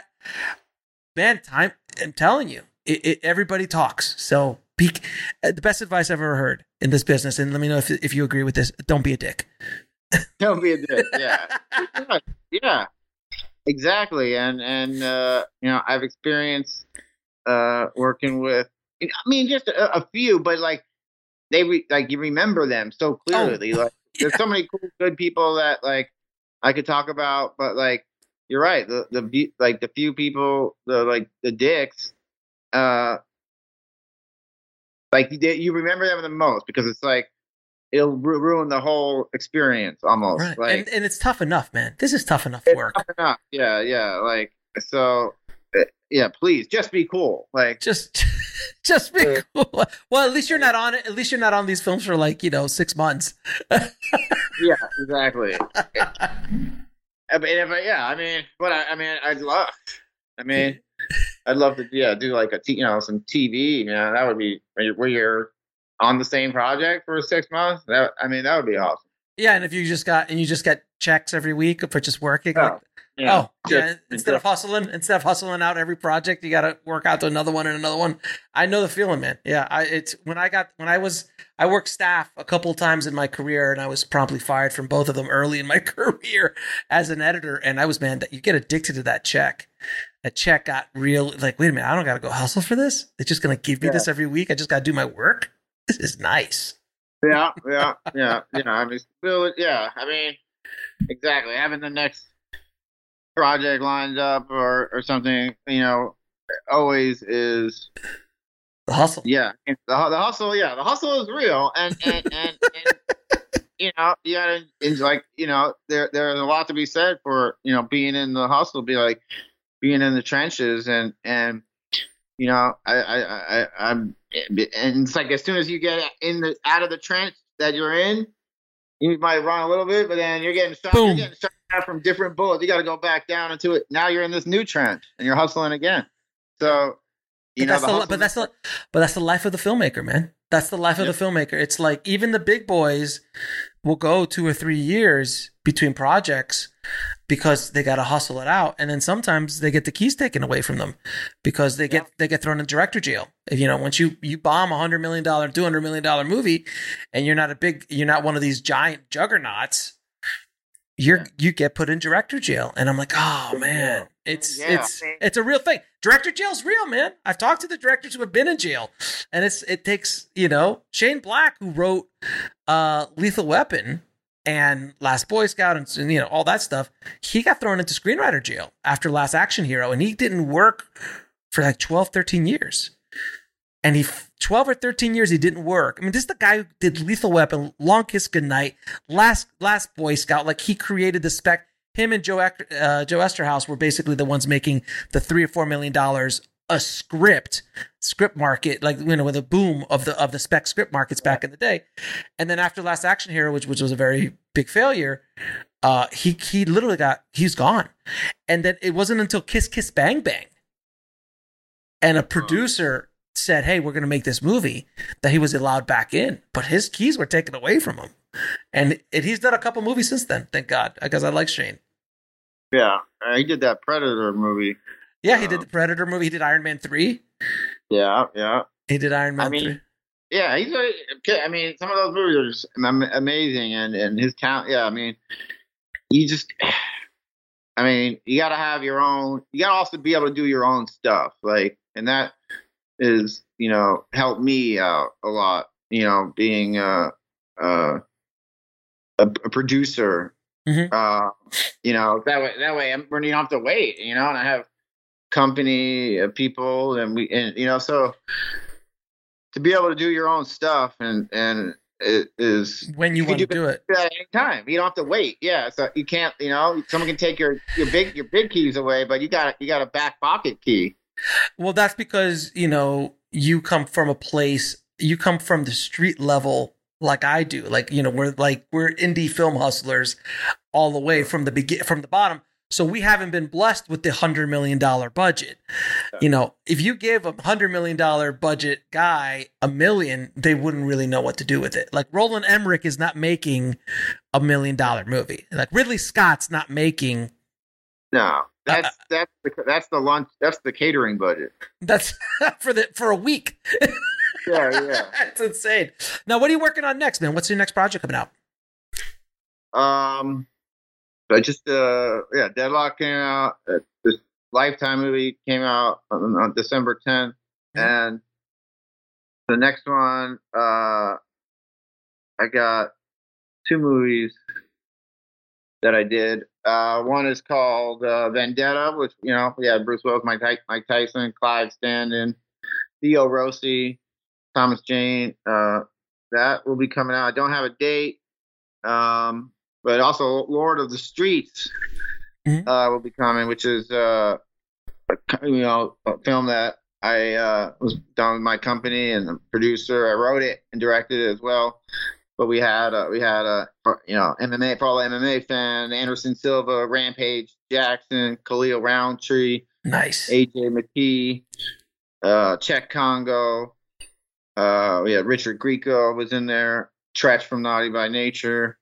Man, time, I'm telling you, it, it, everybody talks. So be, the best advice I've ever heard in this business, and let me know if if you agree with this, don't be a dick. Don't be a dick. Yeah. Yeah. Exactly. And, and, uh, you know, I've experienced, uh, working with, I mean, just a, a few, but like, they, re- like, you remember them so clearly. Oh, like, there's yeah. so many cool, good people that, like, I could talk about, but, like, you're right. The, the, like, the few people, the, like, the dicks, uh, like, you, you remember them the most because it's like, it'll ru- ruin the whole experience almost. Right. Like, and, and it's tough enough, man. This is tough enough it's work. Tough enough. Yeah, yeah. Like, so, yeah, please just be cool. Like, just, just be yeah. cool. Well, at least you're not on it. At least you're not on these films for like, you know, six months. Yeah, exactly. I mean, if I, yeah, I mean, but I, I mean, I'd love, I mean, I'd love to, yeah, do like a, t- you know, some T V, man. That would be where you're on the same project for six months. That, I mean, that would be awesome. Yeah, and if you just got and you just get checks every week for just working, oh, like, yeah, oh just, yeah, instead just, of hustling, instead of hustling out every project, you got to work out to another one and another one. I know the feeling, man. Yeah, I it's when I got when I was I worked staff a couple of times in my career, and I was promptly fired from both of them early in my career as an editor. And I was man, that you get addicted to that check. That check got real. Like, wait a minute, I don't got to go hustle for this. They're just gonna give me yeah. this every week. I just got to do my work. This is nice. Yeah, yeah, yeah. You know, I mean, still, yeah. I mean, exactly. Having the next project lined up or, or something, you know, always is the hustle. Yeah, the, the hustle. Yeah, the hustle is real, and and and, and you know, you gotta, it's like, you know, there there's a lot to be said for, you know, being in the hustle, be like being in the trenches, and and. You know, I, I, I, I'm, and it's like as soon as you get in the out of the trench that you're in, you might run a little bit, but then you're getting shot, you're getting shot out from different bullets. You got to go back down into it. Now you're in this new trench, and you're hustling again. So, you but know, that's the the, but that's the, but that's the life of the filmmaker, man. That's the life of yep. the filmmaker. It's like even the big boys will go two or three years between projects because they got to hustle it out, and then sometimes they get the keys taken away from them because they get yeah. they get thrown in director jail. If, you know, once you you bomb a hundred million dollar, two hundred million dollar movie, and you're not a big, you're not one of these giant juggernauts, you're yeah. you get put in director jail. And I'm like, oh man, it's yeah. it's it's a real thing. Director jail's real, man. I've talked to the directors who have been in jail, and it's it takes, you know, Shane Black, who wrote uh, Lethal Weapon. and Last Boy Scout and, and you know all that stuff. He got thrown into screenwriter jail after Last Action Hero, and he didn't work for like twelve, thirteen years. And he twelve or thirteen years he didn't work. I mean, this is the guy who did Lethal Weapon, Long Kiss Goodnight, Last Last Boy Scout. Like, he created the spec. Him and Joe uh, Joe Esterhaus were basically the ones making the three or four million dollars a script script market, like, you know, with a boom of the of the spec script markets back in the day. And then after Last Action Hero, which which was a very big failure, uh, he he literally got he's gone. And then it wasn't until Kiss Kiss Bang Bang and a producer said, "Hey, we're going to make this movie," that he was allowed back in. But his keys were taken away from him, and, and he's done a couple movies since then. Thank God, because I like Shane. Yeah, uh, he did that Predator movie. Yeah, he did the Predator movie. He did Iron Man three. Yeah, yeah. He did Iron Man I mean, three. Yeah, he's a, I mean, some of those movies are just amazing, and, and his talent. Yeah, I mean, you just, I mean, you got to have your own. You got to also be able to do your own stuff, like, and that is, you know, helped me out a lot. You know, being a a, a producer. Mm-hmm. Uh, you know, that way, that way, I'm, you don't have to wait. You know, and I have company of people, and we, and you know, so to be able to do your own stuff, and and it is when you, you want to do it at any time. You don't have to wait. Yeah, so you can't. You know, someone can take your your big your big keys away, but you got you got a back pocket key. Well, that's because, you know, you come from a place. You come from the street level. Like I do, like, you know, we're like, we're indie film hustlers all the way from the begin from the bottom. So we haven't been blessed with the hundred million dollar budget. You know, if you give a hundred million dollar budget guy a million, they wouldn't really know what to do with it. Like, Roland Emmerich is not making a million dollar movie. Like, Ridley Scott's not making. No, that's, uh, that's the, that's the lunch. That's the catering budget. That's for the, for a week. Yeah, yeah. It's insane. Now, what are you working on next, man? What's your next project coming out? Um, I just, uh, yeah, Deadlock came out. Uh, this Lifetime movie came out on, on December tenth. Mm-hmm. And the next one, uh, I got two movies that I did. Uh, one is called uh, Vendetta, which, you know, we had Bruce Willis, Mike, Mike Tyson, Clive Standen, Theo Rossi, Thomas Jane. Uh, that will be coming out. I don't have a date. Um, but also Lord of the Streets mm-hmm. uh, will be coming, which is uh, a, you know, a film that I uh, was done with my company and the producer. I wrote it and directed it as well. But we had uh, we had a uh, you know M M A for all M M A fan, Anderson Silva, Rampage Jackson, Khalil Roundtree, nice, A J McKee, uh, Czech Congo. Uh, we had Richard Grieco was in there. Tretch from Naughty by Nature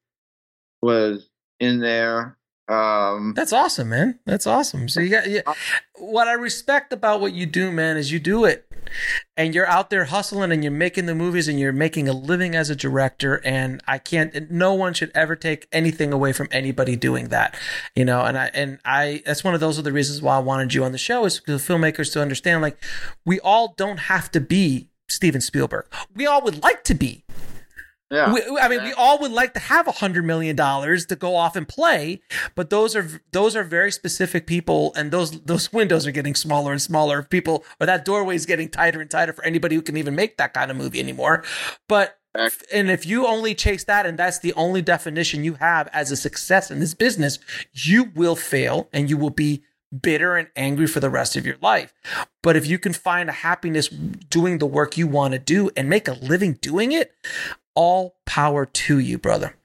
was in there. Um, That's awesome, man. That's awesome. So you got yeah. What I respect about what you do, man, is you do it, and you're out there hustling, and you're making the movies, and you're making a living as a director. And I can't. No one should ever take anything away from anybody doing that, you know. And I and I. That's one of those are the reasons why I wanted you on the show, is because filmmakers to understand, like, we all don't have to be Steven Spielberg. We all would like to be. Yeah. We, I mean, we all would like to have a hundred million dollars to go off and play, but those are those are very specific people, and those those windows are getting smaller and smaller. People, or that doorway is getting tighter and tighter for anybody who can even make that kind of movie anymore. But and if you only chase that, and that's the only definition you have as a success in this business, you will fail, and you will be bitter and angry for the rest of your life. But if you can find a happiness doing the work you want to do and make a living doing it, all power to you, brother.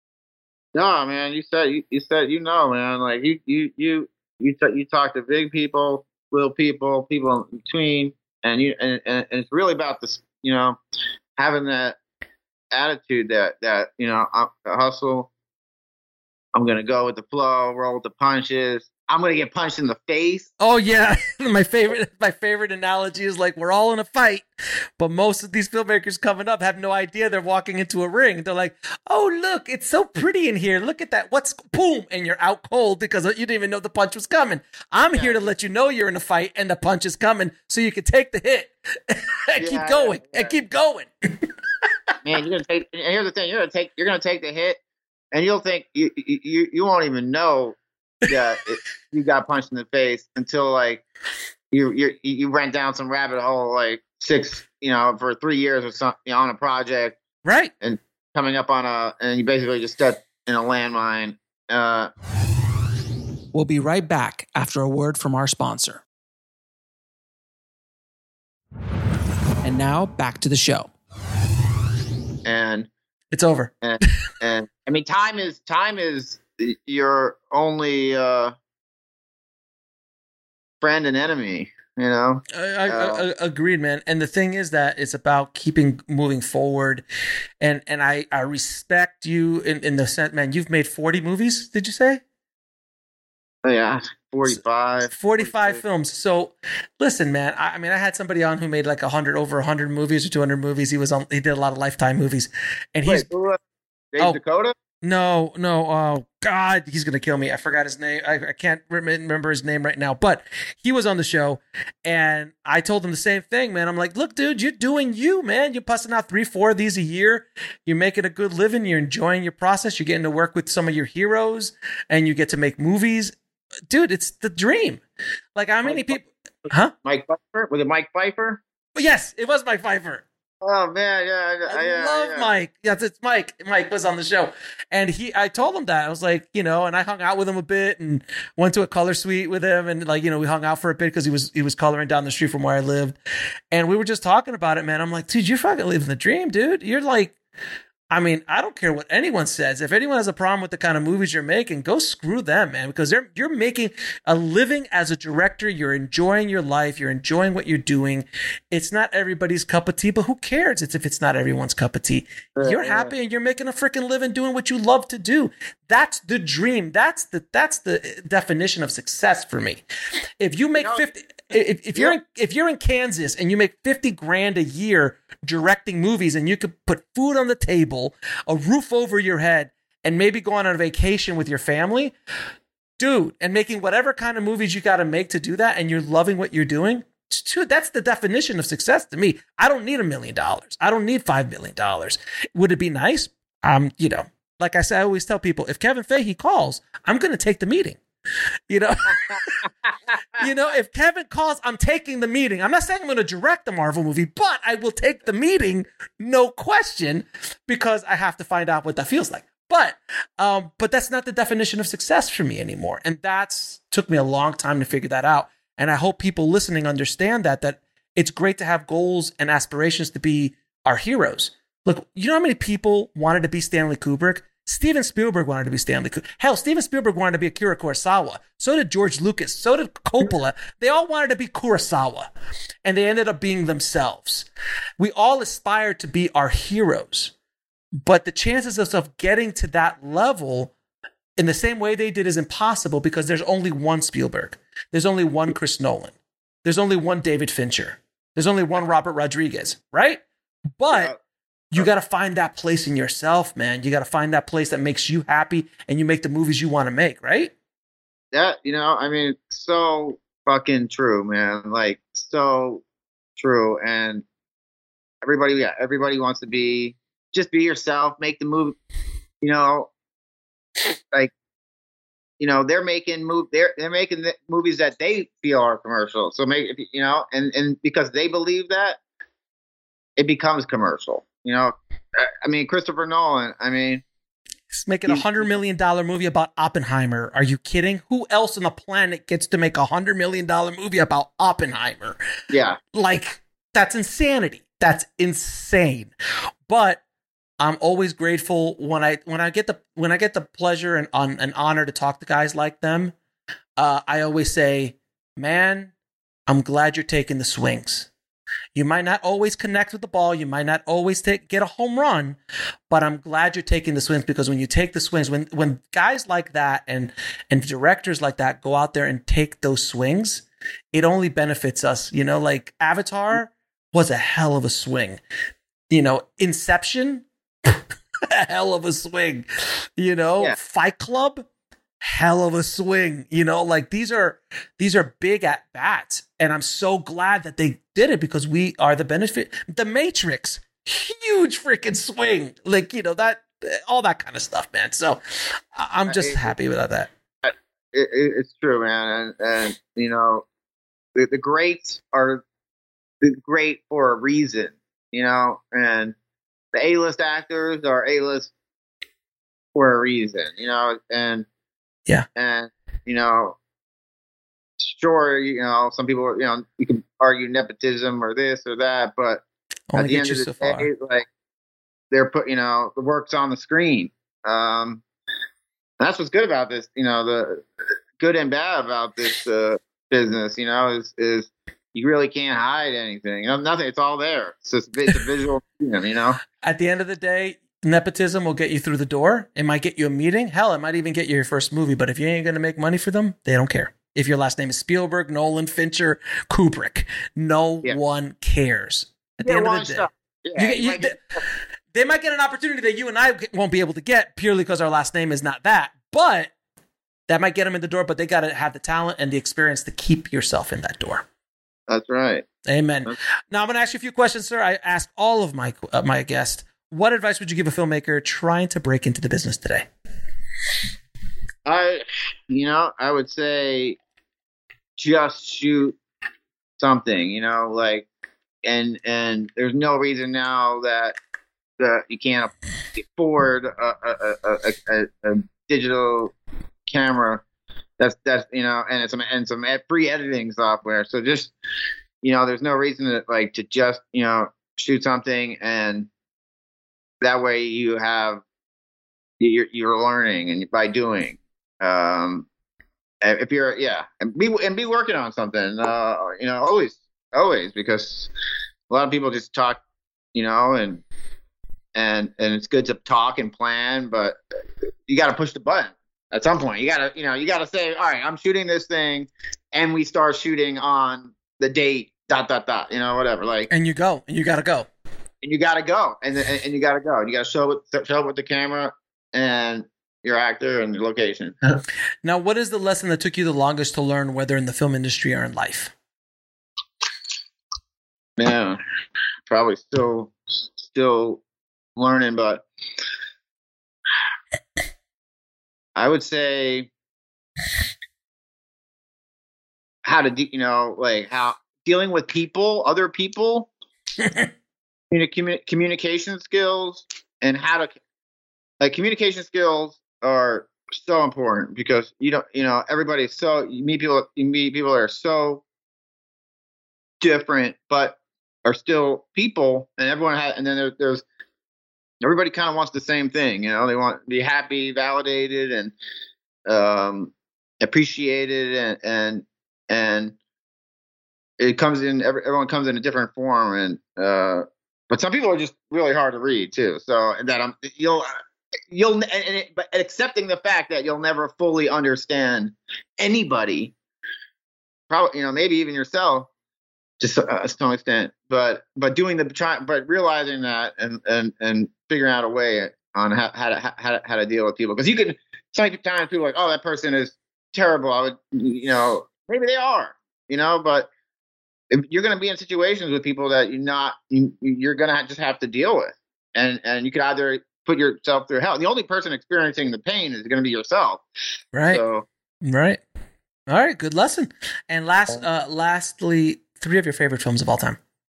No, man, you said you, you said you know, man. Like you you you you t- you talk to big people, little people, people in between, and you and, and, and it's really about this, you know, having that attitude that that you know, I, I hustle. I'm gonna go with the flow, roll with the punches. I'm gonna get punched in the face. Oh yeah, my favorite my favorite analogy is like, we're all in a fight, but most of these filmmakers coming up have no idea they're walking into a ring. They're like, "Oh look, it's so pretty in here. Look at that. What's boom?" And you're out cold because you didn't even know the punch was coming. I'm yeah. here to let you know you're in a fight and the punch is coming, so you can take the hit and yeah, keep going yeah, yeah. and keep going. Man, you're gonna take. And here's the thing: you're gonna take. You're gonna take the hit. and you'll think you you you won't even know that it, you got punched in the face until like you you you went down some rabbit hole like six you know for three years or something you know, on a project, right? And coming up on a and you basically just stepped in a landmine. Uh, we'll be right back after a word from our sponsor. And now back to the show. And it's over. And, and I mean, time is time is your only uh, friend and enemy. You know, I, I, uh, I agreed, man. And the thing is that it's about keeping moving forward. And and I, I respect you in, in the sense, man, you've made forty movies, did you say? Yeah, forty-five. forty-five films. So listen, man, I, I mean, I had somebody on who made like one hundred, over one hundred movies or two hundred movies. He was on, he did a lot of Lifetime movies. And he's. Wait, Dave oh, Dakota? No, no. Oh, God, he's going to kill me. I forgot his name. I, I can't remember his name right now, but he was on the show and I told him the same thing, man. I'm like, look, dude, you're doing you, man. You're busting out three, four of these a year. You're making a good living. You're enjoying your process. You're getting to work with some of your heroes and you get to make movies. Dude, it's the dream. Like, how many people? Huh? Mike Pfeiffer? Was it Mike Pfeiffer? Yes, it was Mike Pfeiffer. Oh man, yeah, I yeah, love yeah. Mike. Yes, it's Mike. Mike was on the show, and he. I told him that I was like, you know, and I hung out with him a bit, and went to a color suite with him, and like, you know, we hung out for a bit because he was he was coloring down the street from where I lived, and we were just talking about it, man. I'm like, dude, you're fucking living the dream, dude. You're like. I mean, I don't care what anyone says. If anyone has a problem with the kind of movies you're making, go screw them, man, because they're, you're making a living as a director. You're enjoying your life. You're enjoying what you're doing. It's not everybody's cup of tea, but who cares? It's if it's not everyone's cup of tea. Yeah, you're happy yeah. and you're making a freaking living doing what you love to do. That's the dream. That's the that's the definition of success for me. If you make You know, fifty, if, if you're yeah. in, if you're in Kansas and you make fifty grand a year directing movies and you could put food on the table, a roof over your head, and maybe go on a vacation with your family, dude, and making whatever kind of movies you got to make to do that, and you're loving what you're doing, dude, that's the definition of success to me. I don't need a million dollars. I don't need five million dollars. Would it be nice? Um, you know, like I said, I always tell people, if Kevin Feige calls, I'm going to take the meeting. You know, you know, if Kevin calls, I'm taking the meeting. I'm not saying I'm going to direct the Marvel movie, but I will take the meeting, no question, because I have to find out what that feels like. But, um, but that's not the definition of success for me anymore. And that's took me a long time to figure that out. And I hope people listening understand that, that it's great to have goals and aspirations to be our heroes. Look, you know how many people wanted to be Stanley Kubrick? Steven Spielberg wanted to be Stanley Kubrick. Hell, Steven Spielberg wanted to be Akira Kurosawa. So did George Lucas. So did Coppola. They all wanted to be Kurosawa. And they ended up being themselves. We all aspired to be our heroes. But the chances of us getting to that level in the same way they did is impossible because there's only one Spielberg. There's only one Chris Nolan. There's only one David Fincher. There's only one Robert Rodriguez, right? But you got to find that place in yourself, man. You got to find that place that makes you happy and you make the movies you want to make, right? That, you know, I mean, so fucking true, man. Like, so true. And everybody, yeah, everybody wants to be, just be yourself, make the movie, you know, like, you know, they're making move, they're, they're making the movies that they feel are commercial. So make, you know, and, and because they believe that, it becomes commercial. You know, I mean, Christopher Nolan, I mean. He's making a one hundred million dollars movie about Oppenheimer. Are you kidding? Who else on the planet gets to make a one hundred million dollars movie about Oppenheimer? Yeah. Like, that's insanity. That's insane. But I'm always grateful when I when I get the when I get the pleasure and on an honor to talk to guys like them. Uh, I always say, man, I'm glad you're taking the swings. You might not always connect with the ball. You might not always take, get a home run, but I'm glad you're taking the swings because when you take the swings, when when guys like that and and directors like that go out there and take those swings, it only benefits us. You know, like Avatar was a hell of a swing. You know, Inception, a hell of a swing. You know, yeah. Fight Club, hell of a swing. You know, like these are these are big at bats. And I'm so glad that they did it because we are the benefit. The Matrix, huge freaking swing. Like, you know, that all that kind of stuff, man. So I'm just it, happy about that. It, it, it's true, man. And, and you know, the, the greats are great for a reason, you know, and the A-list actors are A-list for a reason, you know, and yeah, and you know, sure, you know, some people, you know, you can argue nepotism or this or that, but only at the end of the so day, far. like they're put, you know, the work's on the screen. Um, that's what's good about this, you know, the good and bad about this uh, business, you know, is is you really can't hide anything. You know, nothing. It's all there. It's just it's a visual medium, you know. At the end of the day, nepotism will get you through the door. It might get you a meeting. Hell, it might even get you your first movie. But if you ain't going to make money for them, they don't care. If your last name is Spielberg, Nolan, Fincher, Kubrick, no yeah. one cares. At the yeah, end of the day, yeah, you, you, they, they might get an opportunity that you and I won't be able to get purely because our last name is not that. But that might get them in the door. But they got to have the talent and the experience to keep yourself in that door. That's right. Amen. That's- now I'm going to ask you a few questions, sir. I asked all of my uh, my guests. What advice would you give a filmmaker trying to break into the business today? I, you know, I would say just shoot something. You know, like, and and there's no reason now that that you can't afford a a, a, a, a digital camera. That's that's you know, and it's some and some free editing software. So just you know, there's no reason to like to just you know shoot something, and that way you have you're you're learning and by doing. Um, if you're yeah, and be and be working on something. Uh, you know, always always because a lot of people just talk, you know, and and and it's good to talk and plan, but you got to push the button. At some point, you gotta, you know, you gotta say, all right, I'm shooting this thing, and we start shooting on the date, dot dot dot, you know, whatever. Like, and you go, and you gotta go, and you gotta go, and and, and you gotta go, and you gotta show it, show it with the camera and your actor and your location. Now, what is the lesson that took you the longest to learn, whether in the film industry or in life? Man, probably still still learning, but I would say how to, de- you know, like how dealing with people, other people, communi- communication skills, and how to, like, communication skills are so important because you don't, you know, everybody's so, you meet people, you meet people that are so different, but are still people, and everyone has, and then there, there's, everybody kind of wants the same thing, you know. They want to be happy, validated, and um, appreciated, and and and it comes in. Every, everyone comes in a different form, and uh, but some people are just really hard to read too. So that I'm you'll you'll and, and it, but accepting the fact that you'll never fully understand anybody, probably you know maybe even yourself. Just uh, to some extent, but but doing the try, but realizing that and and and figuring out a way on how, how to how to, how to deal with people, because you can sometimes people are like, oh, that person is terrible. I would, you know, maybe they are, you know, but if you're going to be in situations with people that you're not, you, you're going to just have to deal with, and and you could either put yourself through hell. The only person experiencing the pain is going to be yourself, right? So, right. All right, good lesson. And last, uh, lastly. Three of your favorite films of all time.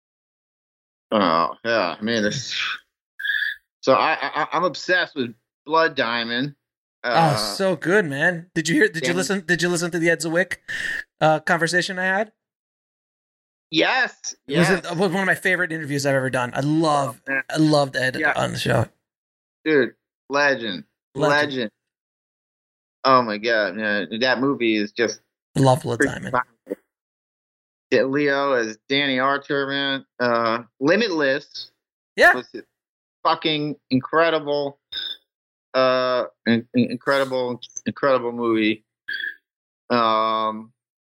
Oh yeah, I mean, this. So I, I I'm obsessed with Blood Diamond. Uh, oh, so good, man! Did you hear? Did you listen? Did you listen to the Ed Zwick uh, conversation I had? Yes, It yes. was, a, was one of my favorite interviews I've ever done. I love, oh, I loved Ed yeah. on the show. Dude, legend, legend, legend. Oh my god, man, that movie is just. I love Blood Diamond. Fun. Leo as Danny Archer, man. Uh, Limitless. Yeah. Was fucking incredible. Uh, in, incredible, incredible movie. Um,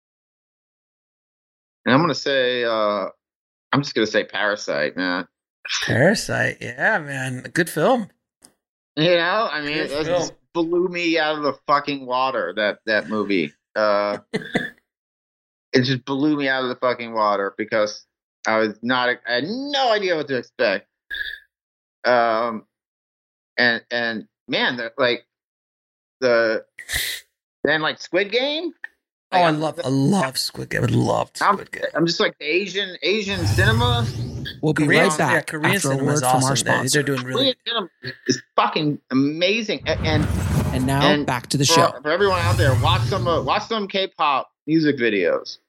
and I'm gonna say, uh, I'm just gonna say Parasite, man. Parasite, yeah, man, good film. You know, I mean, it just blew me out of the fucking water. That that movie. Uh. It just blew me out of the fucking water because I was not, I had no idea what to expect. Um, and and man, the, like the then like Squid Game. Oh, like, I love I love Squid Game. I love Squid Game. I'm, I'm just like Asian Asian cinema. We'll be Korean, right back. yeah, Korean after cinema a word is awesome. From our sponsor. They're doing really. Korean cinema is fucking amazing. And and, and now and back to the for, show. For everyone out there, watch some uh, watch some K-pop music videos.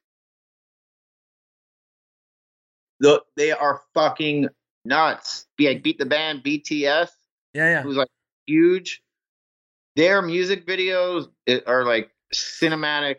The, they are fucking nuts. Be like beat the band B T S. Yeah, yeah. Who's like huge. Their music videos are like cinematic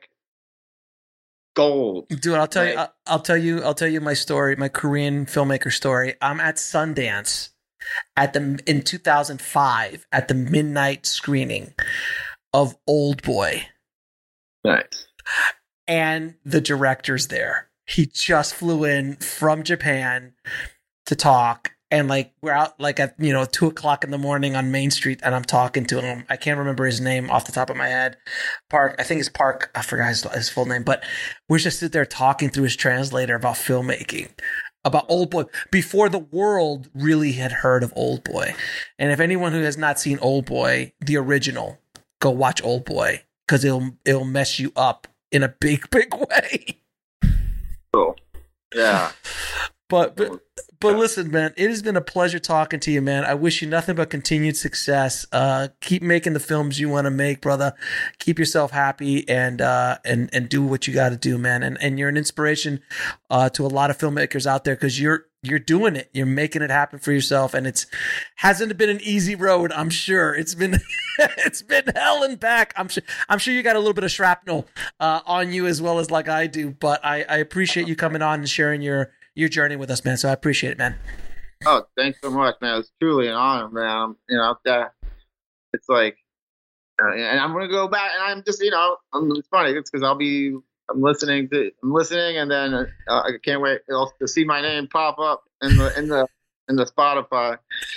gold. Dude, I'll tell like, you I'll, I'll tell you I'll tell you my story, my Korean filmmaker story. I'm at Sundance at the in two thousand five at the midnight screening of Old Boy. Nice. And the director's there. He just flew in from Japan to talk. And like we're out like at, you know, two o'clock in the morning on Main Street, and I'm talking to him. I can't remember his name off the top of my head. Park, I think it's Park. I forgot his, his full name, but we're just sit there talking through his translator about filmmaking, about Old Boy, before the world really had heard of Old Boy. And if anyone who has not seen Old Boy, the original, go watch Old Boy, because it'll it'll mess you up in a big, big way. Cool. Yeah. But, but but listen, man, it has been a pleasure talking to you, man. I wish you nothing but continued success. Uh, keep making the films you want to make, brother. Keep yourself happy and uh, and and do what you got to do, man. And and you're an inspiration uh, to a lot of filmmakers out there, because you're you're doing it. You're making it happen for yourself, and it's hasn't been an easy road. I'm sure it's been it's been hell and back. I'm sure I'm sure you got a little bit of shrapnel uh, on you as well as like I do. But I, I appreciate you coming on and sharing your. your journey with us, man. So I appreciate it, man. Oh, thanks so much, man. It's truly an honor, man. You know, that it's like, uh, and I'm gonna go back, and I'm just, you know, I'm, it's funny. It's because I'll be, I'm listening to, I'm listening, and then uh, I can't wait to see my name pop up in the in the in the Spotify.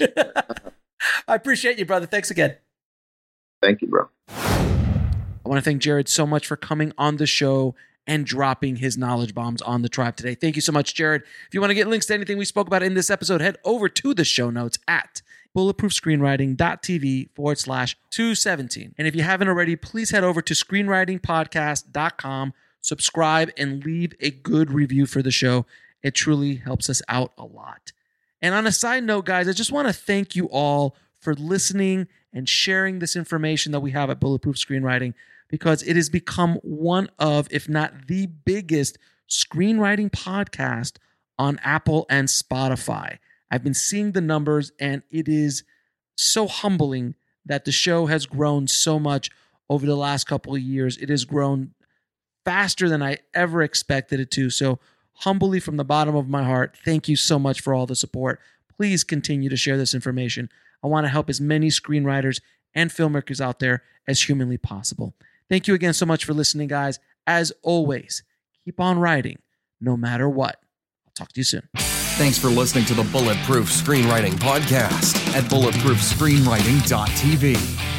I appreciate you, brother. Thanks again. Thank you, bro. I want to thank Jared so much for coming on the show and dropping his knowledge bombs on the tribe today. Thank you so much, Jared. If you want to get links to anything we spoke about in this episode, head over to the show notes at bulletproofscreenwriting.tv forward slash 217. And if you haven't already, please head over to screenwritingpodcast dot com, subscribe, and leave a good review for the show. It truly helps us out a lot. And on a side note, guys, I just want to thank you all for listening and sharing this information that we have at Bulletproof Screenwriting, because it has become one of, if not the biggest, screenwriting podcast on Apple and Spotify. I've been seeing the numbers, and it is so humbling that the show has grown so much over the last couple of years. It has grown faster than I ever expected it to. So humbly, from the bottom of my heart, thank you so much for all the support. Please continue to share this information. I want to help as many screenwriters and filmmakers out there as humanly possible. Thank you again so much for listening, guys. As always, keep on writing, no matter what. I'll talk to you soon. Thanks for listening to the Bulletproof Screenwriting Podcast at bulletproof screenwriting dot t v.